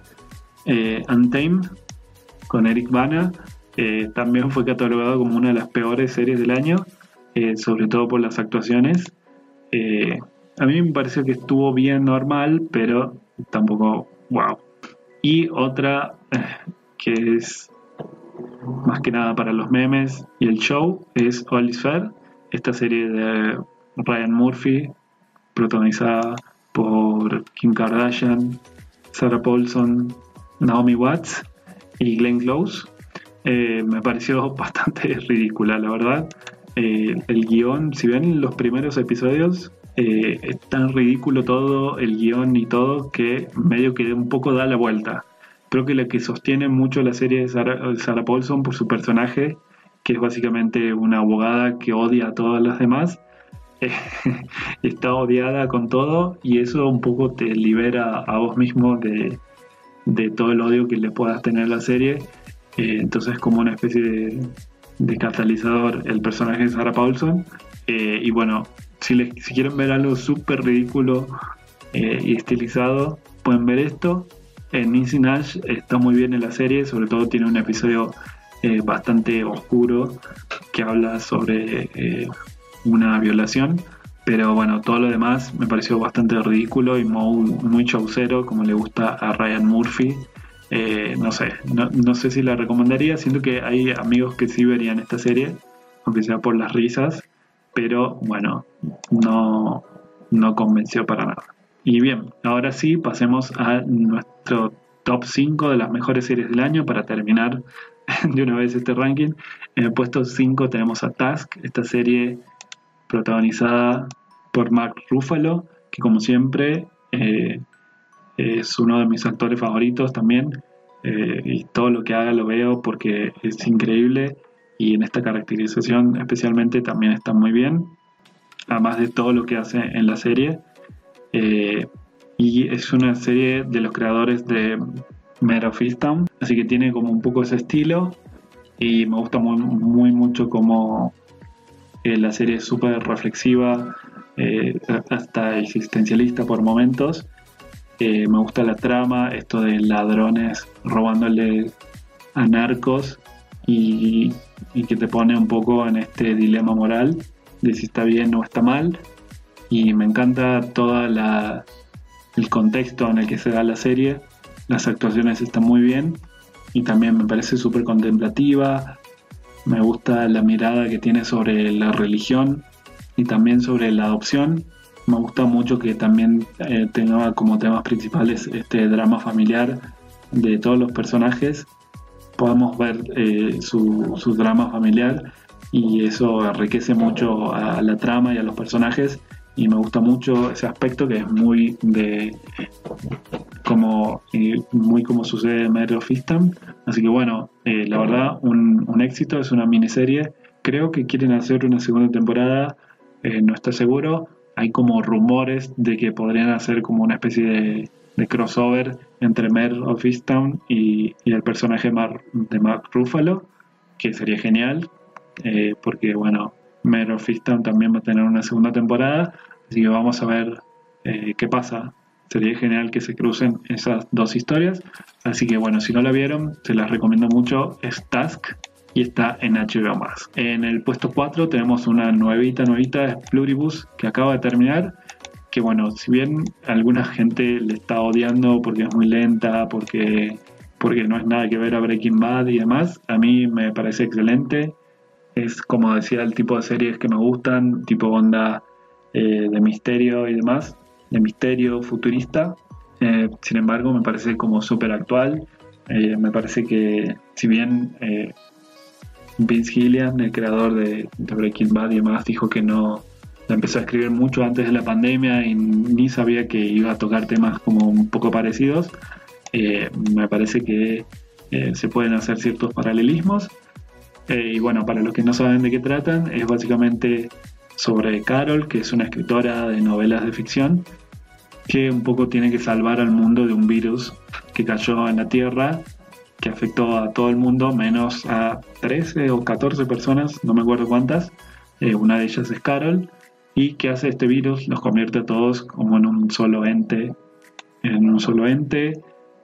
Eh, Untamed, con Eric Bana, eh, también fue catalogado como una de las peores series del año, eh, sobre todo por las actuaciones. Eh, a mí me pareció que estuvo bien normal, pero tampoco wow. Y otra... Eh, que es más que nada para los memes y el show, es All Is Fair, esta serie de Ryan Murphy, protagonizada por Kim Kardashian, Sarah Paulson, Naomi Watts y Glenn Close. Eh, me pareció bastante ridícula, la verdad. Eh, el guión, si ven los primeros episodios, eh, es tan ridículo todo, el guión y todo, que medio que un poco da la vuelta. Creo que lo que sostiene mucho la serie es Sarah, Sarah Paulson por su personaje, que es básicamente una abogada que odia a todas las demás. Eh, está odiada con todo, y eso un poco te libera a vos mismo de, de todo el odio que le puedas tener a la serie. Eh, entonces es como una especie de, de catalizador el personaje de Sarah Paulson. Eh, y bueno, si, les, si quieren ver algo súper ridículo eh, y estilizado, pueden ver esto. Eh, Niecy Nash está muy bien en la serie, sobre todo tiene un episodio eh, bastante oscuro que habla sobre eh, una violación, pero bueno, todo lo demás me pareció bastante ridículo y muy, muy chaucero, como le gusta a Ryan Murphy. Eh, no sé, no, no sé si la recomendaría, siento que hay amigos que sí verían esta serie, aunque sea por las risas, pero bueno, no, no convenció para nada. Y bien, ahora sí, pasemos a nuestro top cinco de las mejores series del año para terminar de una vez este ranking. En el puesto cinco tenemos a Task, esta serie protagonizada por Mark Ruffalo, que como siempre eh, es uno de mis actores favoritos también, eh, y todo lo que haga lo veo porque es increíble, y en esta caracterización especialmente también está muy bien, además de todo lo que hace en la serie. Eh, y es una serie de los creadores de Mare of Easttown, así que tiene como un poco ese estilo, y me gusta muy, muy mucho como eh, la serie es súper reflexiva, eh, hasta existencialista por momentos. Eh, me gusta la trama, esto de ladrones robándole a narcos, y, y que te pone un poco en este dilema moral de si está bien o está mal. Y me encanta todo el contexto en el que se da la serie. Las actuaciones están muy bien y también me parece súper contemplativa. Me gusta la mirada que tiene sobre la religión y también sobre la adopción. Me gusta mucho que también eh, tenga como temas principales este drama familiar de todos los personajes. Podemos ver eh, su, su drama familiar, y eso enriquece mucho a la trama y a los personajes, y me gusta mucho ese aspecto que es muy de como eh, muy como sucede en Mare of Easttown. Así que bueno, eh, la verdad un, un éxito, es una miniserie. Creo que quieren hacer una segunda temporada, eh, no estoy seguro. Hay como rumores de que podrían hacer como una especie de, de crossover entre Mare of Easttown y, y el personaje Mar, de Mark Ruffalo, que sería genial, eh, porque bueno, Mare of Easttown también va a tener una segunda temporada, así que vamos a ver eh, qué pasa. Sería genial que se crucen esas dos historias, así que bueno, si no la vieron, se las recomiendo mucho. Es Task y está en H B O Max. En el puesto cuatro tenemos una nuevita, nuevita, es Pluribus, que acaba de terminar, que bueno, si bien alguna gente le está odiando porque es muy lenta, porque, porque no es nada que ver a Breaking Bad y demás, a mí me parece excelente. Es, como decía, el tipo de series que me gustan, tipo onda eh, de misterio y demás, de misterio futurista. Eh, sin embargo, me parece como súper actual. Eh, me parece que, si bien eh, Vince Gilligan, el creador de, de Breaking Bad y demás, dijo que no, la empezó a escribir mucho antes de la pandemia y ni sabía que iba a tocar temas como un poco parecidos, eh, me parece que eh, se pueden hacer ciertos paralelismos. Eh, y bueno, para los que no saben de qué tratan, es básicamente sobre Carol, que es una escritora de novelas de ficción, que un poco tiene que salvar al mundo de un virus que cayó en la Tierra, que afectó a todo el mundo, menos a trece o catorce personas, no me acuerdo cuántas. Eh, una de ellas es Carol, y que hace este virus, los convierte a todos como en un solo ente, en un solo ente,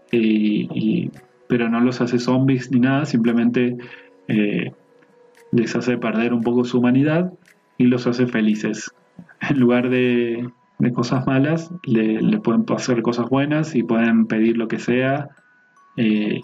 y, y, pero no los hace zombies ni nada, simplemente Eh, les hace perder un poco su humanidad y los hace felices. En lugar de, de cosas malas, le, le pueden hacer cosas buenas y pueden pedir lo que sea, eh,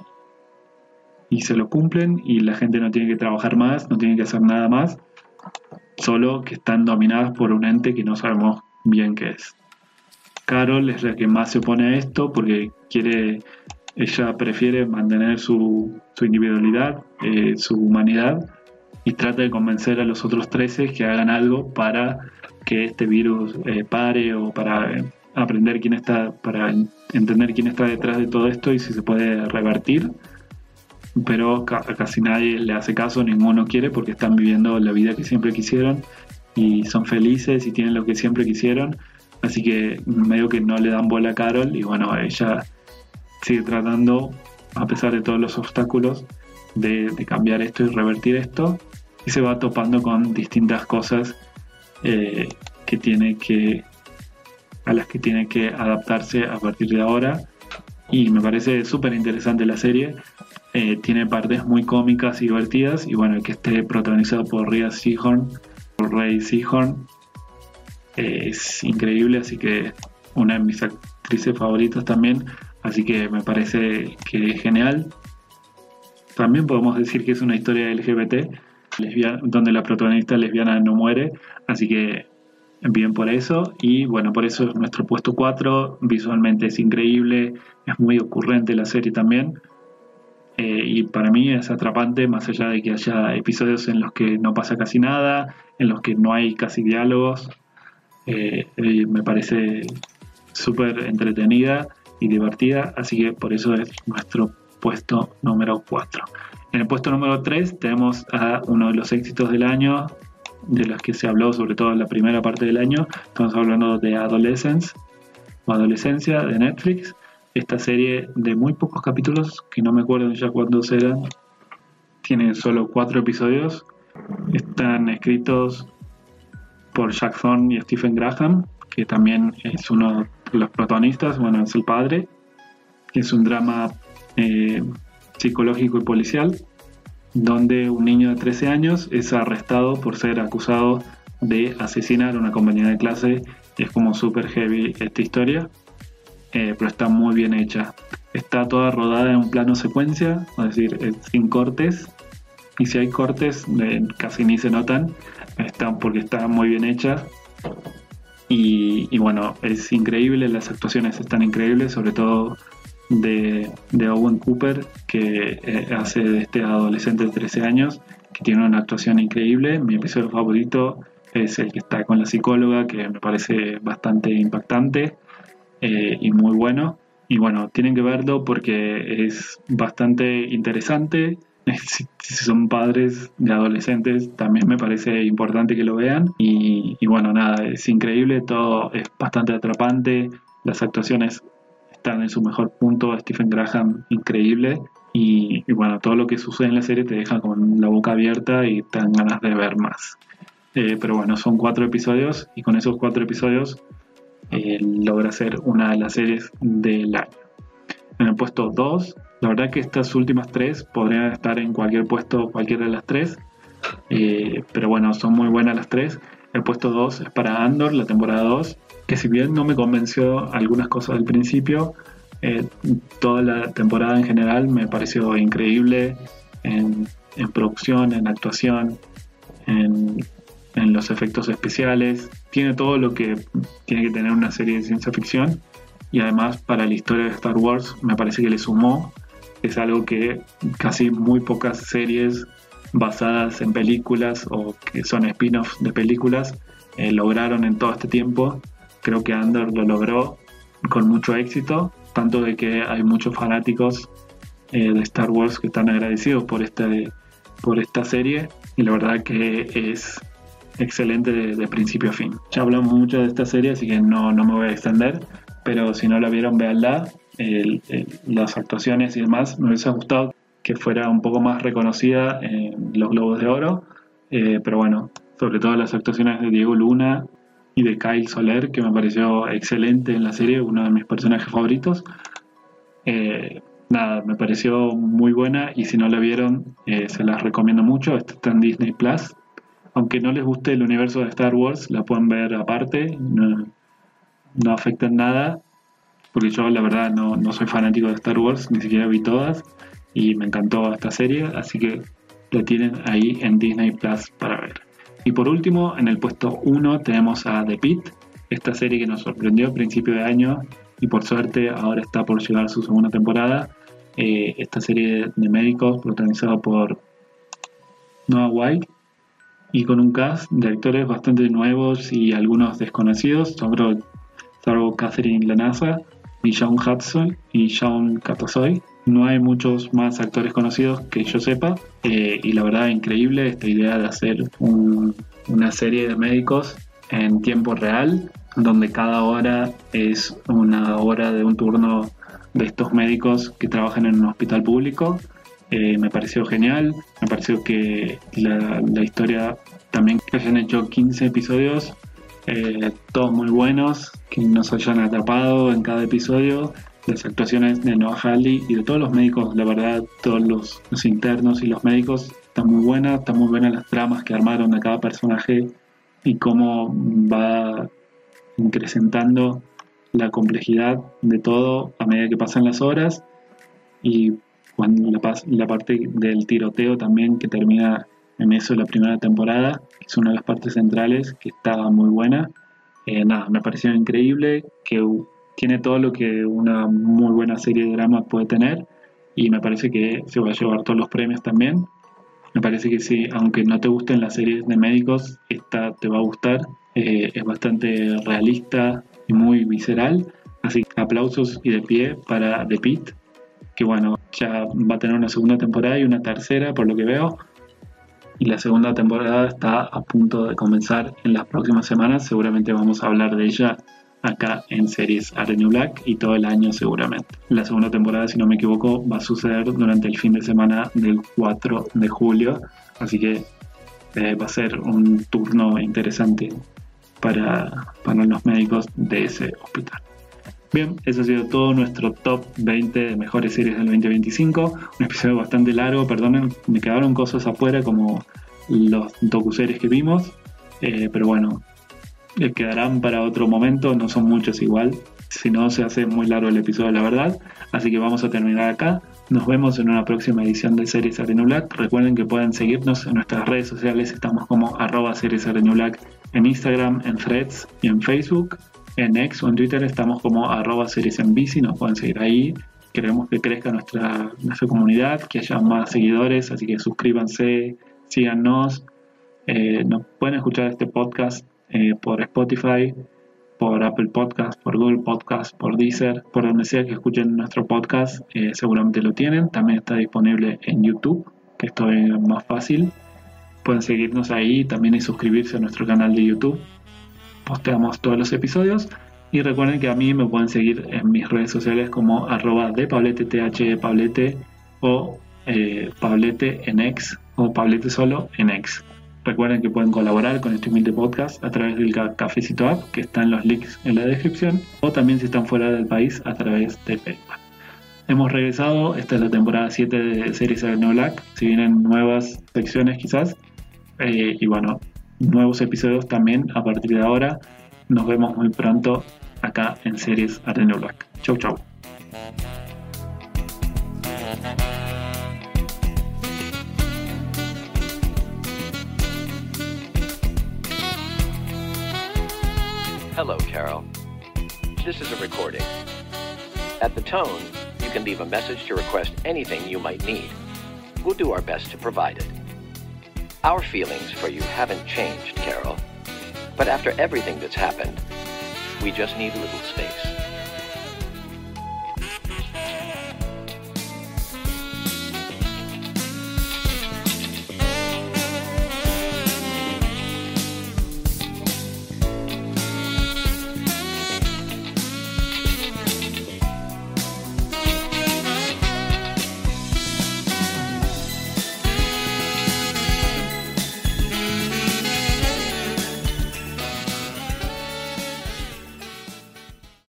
y se lo cumplen, y la gente no tiene que trabajar más, no tiene que hacer nada más, solo que están dominadas por un ente que no sabemos bien qué es. Carol es la que más se opone a esto porque quiere... Ella prefiere mantener su, su individualidad, eh, su humanidad, y trata de convencer a los otros trece que hagan algo para que este virus eh, pare, o para eh, aprender quién está, para entender quién está detrás de todo esto y si se puede revertir. Pero ca- casi nadie le hace caso, ninguno quiere, porque están viviendo la vida que siempre quisieron y son felices y tienen lo que siempre quisieron. Así que medio que no le dan bola a Carol, y bueno, ella sigue tratando, a pesar de todos los obstáculos, de, de cambiar esto y revertir esto, y se va topando con distintas cosas eh, que tiene que a las que tiene que adaptarse a partir de ahora. Y me parece súper interesante la serie. Eh, tiene partes muy cómicas y divertidas, y bueno, el que esté protagonizado por Rhea Seehorn, por Ray Seahorn, eh, es increíble, así que una de mis actrices favoritas también. Así que me parece que es genial. También podemos decir que es una historia L G B T, lesbiana, donde la protagonista lesbiana no muere. Así que bien por eso. Y bueno, por eso es nuestro puesto cuatro. Visualmente es increíble, es muy ocurrente la serie también. Eh, y para mí es atrapante, más allá de que haya episodios en los que no pasa casi nada, en los que no hay casi diálogos. Eh, eh, me parece súper entretenida, y divertida, así que por eso es nuestro puesto número cuatro. En el puesto número tres tenemos a uno de los éxitos del año, de los que se habló sobre todo en la primera parte del año. Estamos hablando de Adolescence o Adolescencia de Netflix, esta serie de muy pocos capítulos, que no me acuerdo ya cuántos eran, tiene solo cuatro episodios, están escritos por Jack Thorne y Stephen Graham, que también es uno de los protagonistas, bueno, es el padre, que es un drama eh, psicológico y policial, donde un niño de trece años es arrestado por ser acusado de asesinar a una compañera de clase. Es como super heavy esta historia, eh, pero está muy bien hecha. Está toda rodada en un plano secuencia, es decir, eh, sin cortes, y si hay cortes eh, casi ni se notan, está, porque está muy bien hecha. Y, y bueno, es increíble, las actuaciones están increíbles, sobre todo de, de Owen Cooper, que eh, hace de este adolescente de trece años, que tiene una actuación increíble. Mi episodio favorito es el que está con la psicóloga, que me parece bastante impactante eh, y muy bueno. Y bueno, tienen que verlo porque es bastante interesante. Si, si son padres de adolescentes, también me parece importante que lo vean. Y, y bueno, nada, es increíble, todo es bastante atrapante, las actuaciones están en su mejor punto, Stephen Graham increíble, y, y bueno, todo lo que sucede en la serie te deja con la boca abierta y te dan ganas de ver más. Eh, pero bueno, son cuatro episodios, y con esos cuatro episodios eh, logra ser una de las series del año. En el puesto dos, la verdad que estas últimas tres podrían estar en cualquier puesto, cualquiera de las tres, eh, pero bueno, son muy buenas las tres. El puesto dos es para Andor, la temporada dos, que si bien no me convenció algunas cosas al principio, eh, toda la temporada en general me pareció increíble en, en producción, en actuación, en, en los efectos especiales. Tiene todo lo que tiene que tener una serie de ciencia ficción, y además para la historia de Star Wars me parece que le sumó. Es algo que casi muy pocas series basadas en películas o que son spin-offs de películas eh, lograron en todo este tiempo. Creo que Andor lo logró con mucho éxito, tanto de que hay muchos fanáticos eh, de Star Wars que están agradecidos por, este, por esta serie, y la verdad que es excelente de, de principio a fin. Ya hablamos mucho de esta serie, así que no, no me voy a extender, pero si no la vieron, véanla. El, el, las actuaciones y demás, me hubiese gustado que fuera un poco más reconocida en los Globos de Oro, eh, pero bueno, sobre todo las actuaciones de Diego Luna y de Kyle Soler, que me pareció excelente en la serie, uno de mis personajes favoritos. Eh, nada, me pareció muy buena, y si no la vieron, eh, se las recomiendo mucho. Esta está en Disney Plus. Aunque no les guste el universo de Star Wars, la pueden ver aparte, no, no afecta en nada, porque yo la verdad no, no soy fanático de Star Wars, ni siquiera vi todas, y me encantó esta serie, así que la tienen ahí en Disney Plus para ver. Y por último, en el puesto uno tenemos a The Pitt, esta serie que nos sorprendió a principio de año y por suerte ahora está por llegar a su segunda temporada. Eh, esta serie de médicos protagonizada por Noah White y con un cast de actores bastante nuevos y algunos desconocidos, sobre salvo Catherine Lanasa y Sean Hudson y Sean Katasoy. No hay muchos más actores conocidos que yo sepa, eh, y la verdad increíble esta idea de hacer un, una serie de médicos en tiempo real, donde cada hora es una hora de un turno de estos médicos que trabajan en un hospital público. Eh, me pareció genial, me pareció que la, la historia también, que hayan hecho quince episodios, eh, todos muy buenos, que nos hayan atrapado en cada episodio. Las actuaciones de Noah Hawley y de todos los médicos, la verdad, todos los, los internos y los médicos, están muy buenas, están muy buenas las tramas que armaron de cada personaje y cómo va incrementando la complejidad de todo a medida que pasan las horas, y cuando la, la parte del tiroteo también, que termina en eso la primera temporada, que es una de las partes centrales, que está muy buena. Eh, nada, me pareció increíble, que tiene todo lo que una muy buena serie de drama puede tener, y me parece que se va a llevar todos los premios también. Me parece que sí, aunque no te gusten las series de médicos, esta te va a gustar. Eh, es bastante realista y muy visceral, Así que aplausos y de pie para The Pitt, que bueno, ya va a tener una segunda temporada y una tercera por lo que veo. Y la segunda temporada está a punto de comenzar en las próximas semanas. Seguramente vamos a hablar de ella acá en Series Are the New Black y todo el año seguramente. La segunda temporada, si no me equivoco, va a suceder durante el fin de semana del cuatro de julio. Así que eh, va a ser un turno interesante para, para los médicos de ese hospital. Bien, eso ha sido todo nuestro top veinte de mejores series del veinte veinticinco. Un episodio bastante largo, perdonen, me quedaron cosas afuera como los docuseries que vimos. Eh, pero bueno, eh, quedarán para otro momento, no son muchos igual. Si no, se hace muy largo el episodio, la verdad. Así que vamos a terminar acá. Nos vemos en una próxima edición de Series Are the New Black. Recuerden que pueden seguirnos en nuestras redes sociales. Estamos como arroba Series Are the New Black en Instagram, en Threads y en Facebook. En X o en Twitter estamos como arroba series en bici, nos pueden seguir ahí. Queremos que crezca nuestra, nuestra comunidad, que haya más seguidores, así que suscríbanse, síganos. Eh, nos pueden escuchar este podcast eh, por Spotify, por Apple Podcast, por Google Podcast, por Deezer, por donde sea que escuchen nuestro podcast, eh, seguramente lo tienen. También está disponible en YouTube, que esto es más fácil. Pueden seguirnos ahí también y suscribirse a nuestro canal de YouTube. Posteamos todos los episodios y recuerden que a mí me pueden seguir en mis redes sociales como arroba de Pablete, T-H-E Pablete o eh, Pablete en X o Pablete solo en X. Recuerden que pueden colaborar con este humilde podcast a través del Cafecito App, que están los links en la descripción, o también si están fuera del país a través de PayPal. Hemos regresado, esta es la temporada siete de Series Are the New Black, si vienen nuevas secciones quizás, eh, y bueno, nuevos episodios también a partir de ahora. Nos vemos muy pronto acá en Series Are the New Black. Chau chau. Hello, Carol. This is a recording. At the tone, you can leave a message to request anything you might need. We'll do our best to provide it. Our feelings for you haven't changed, Carol. But after everything that's happened, we just need a little space.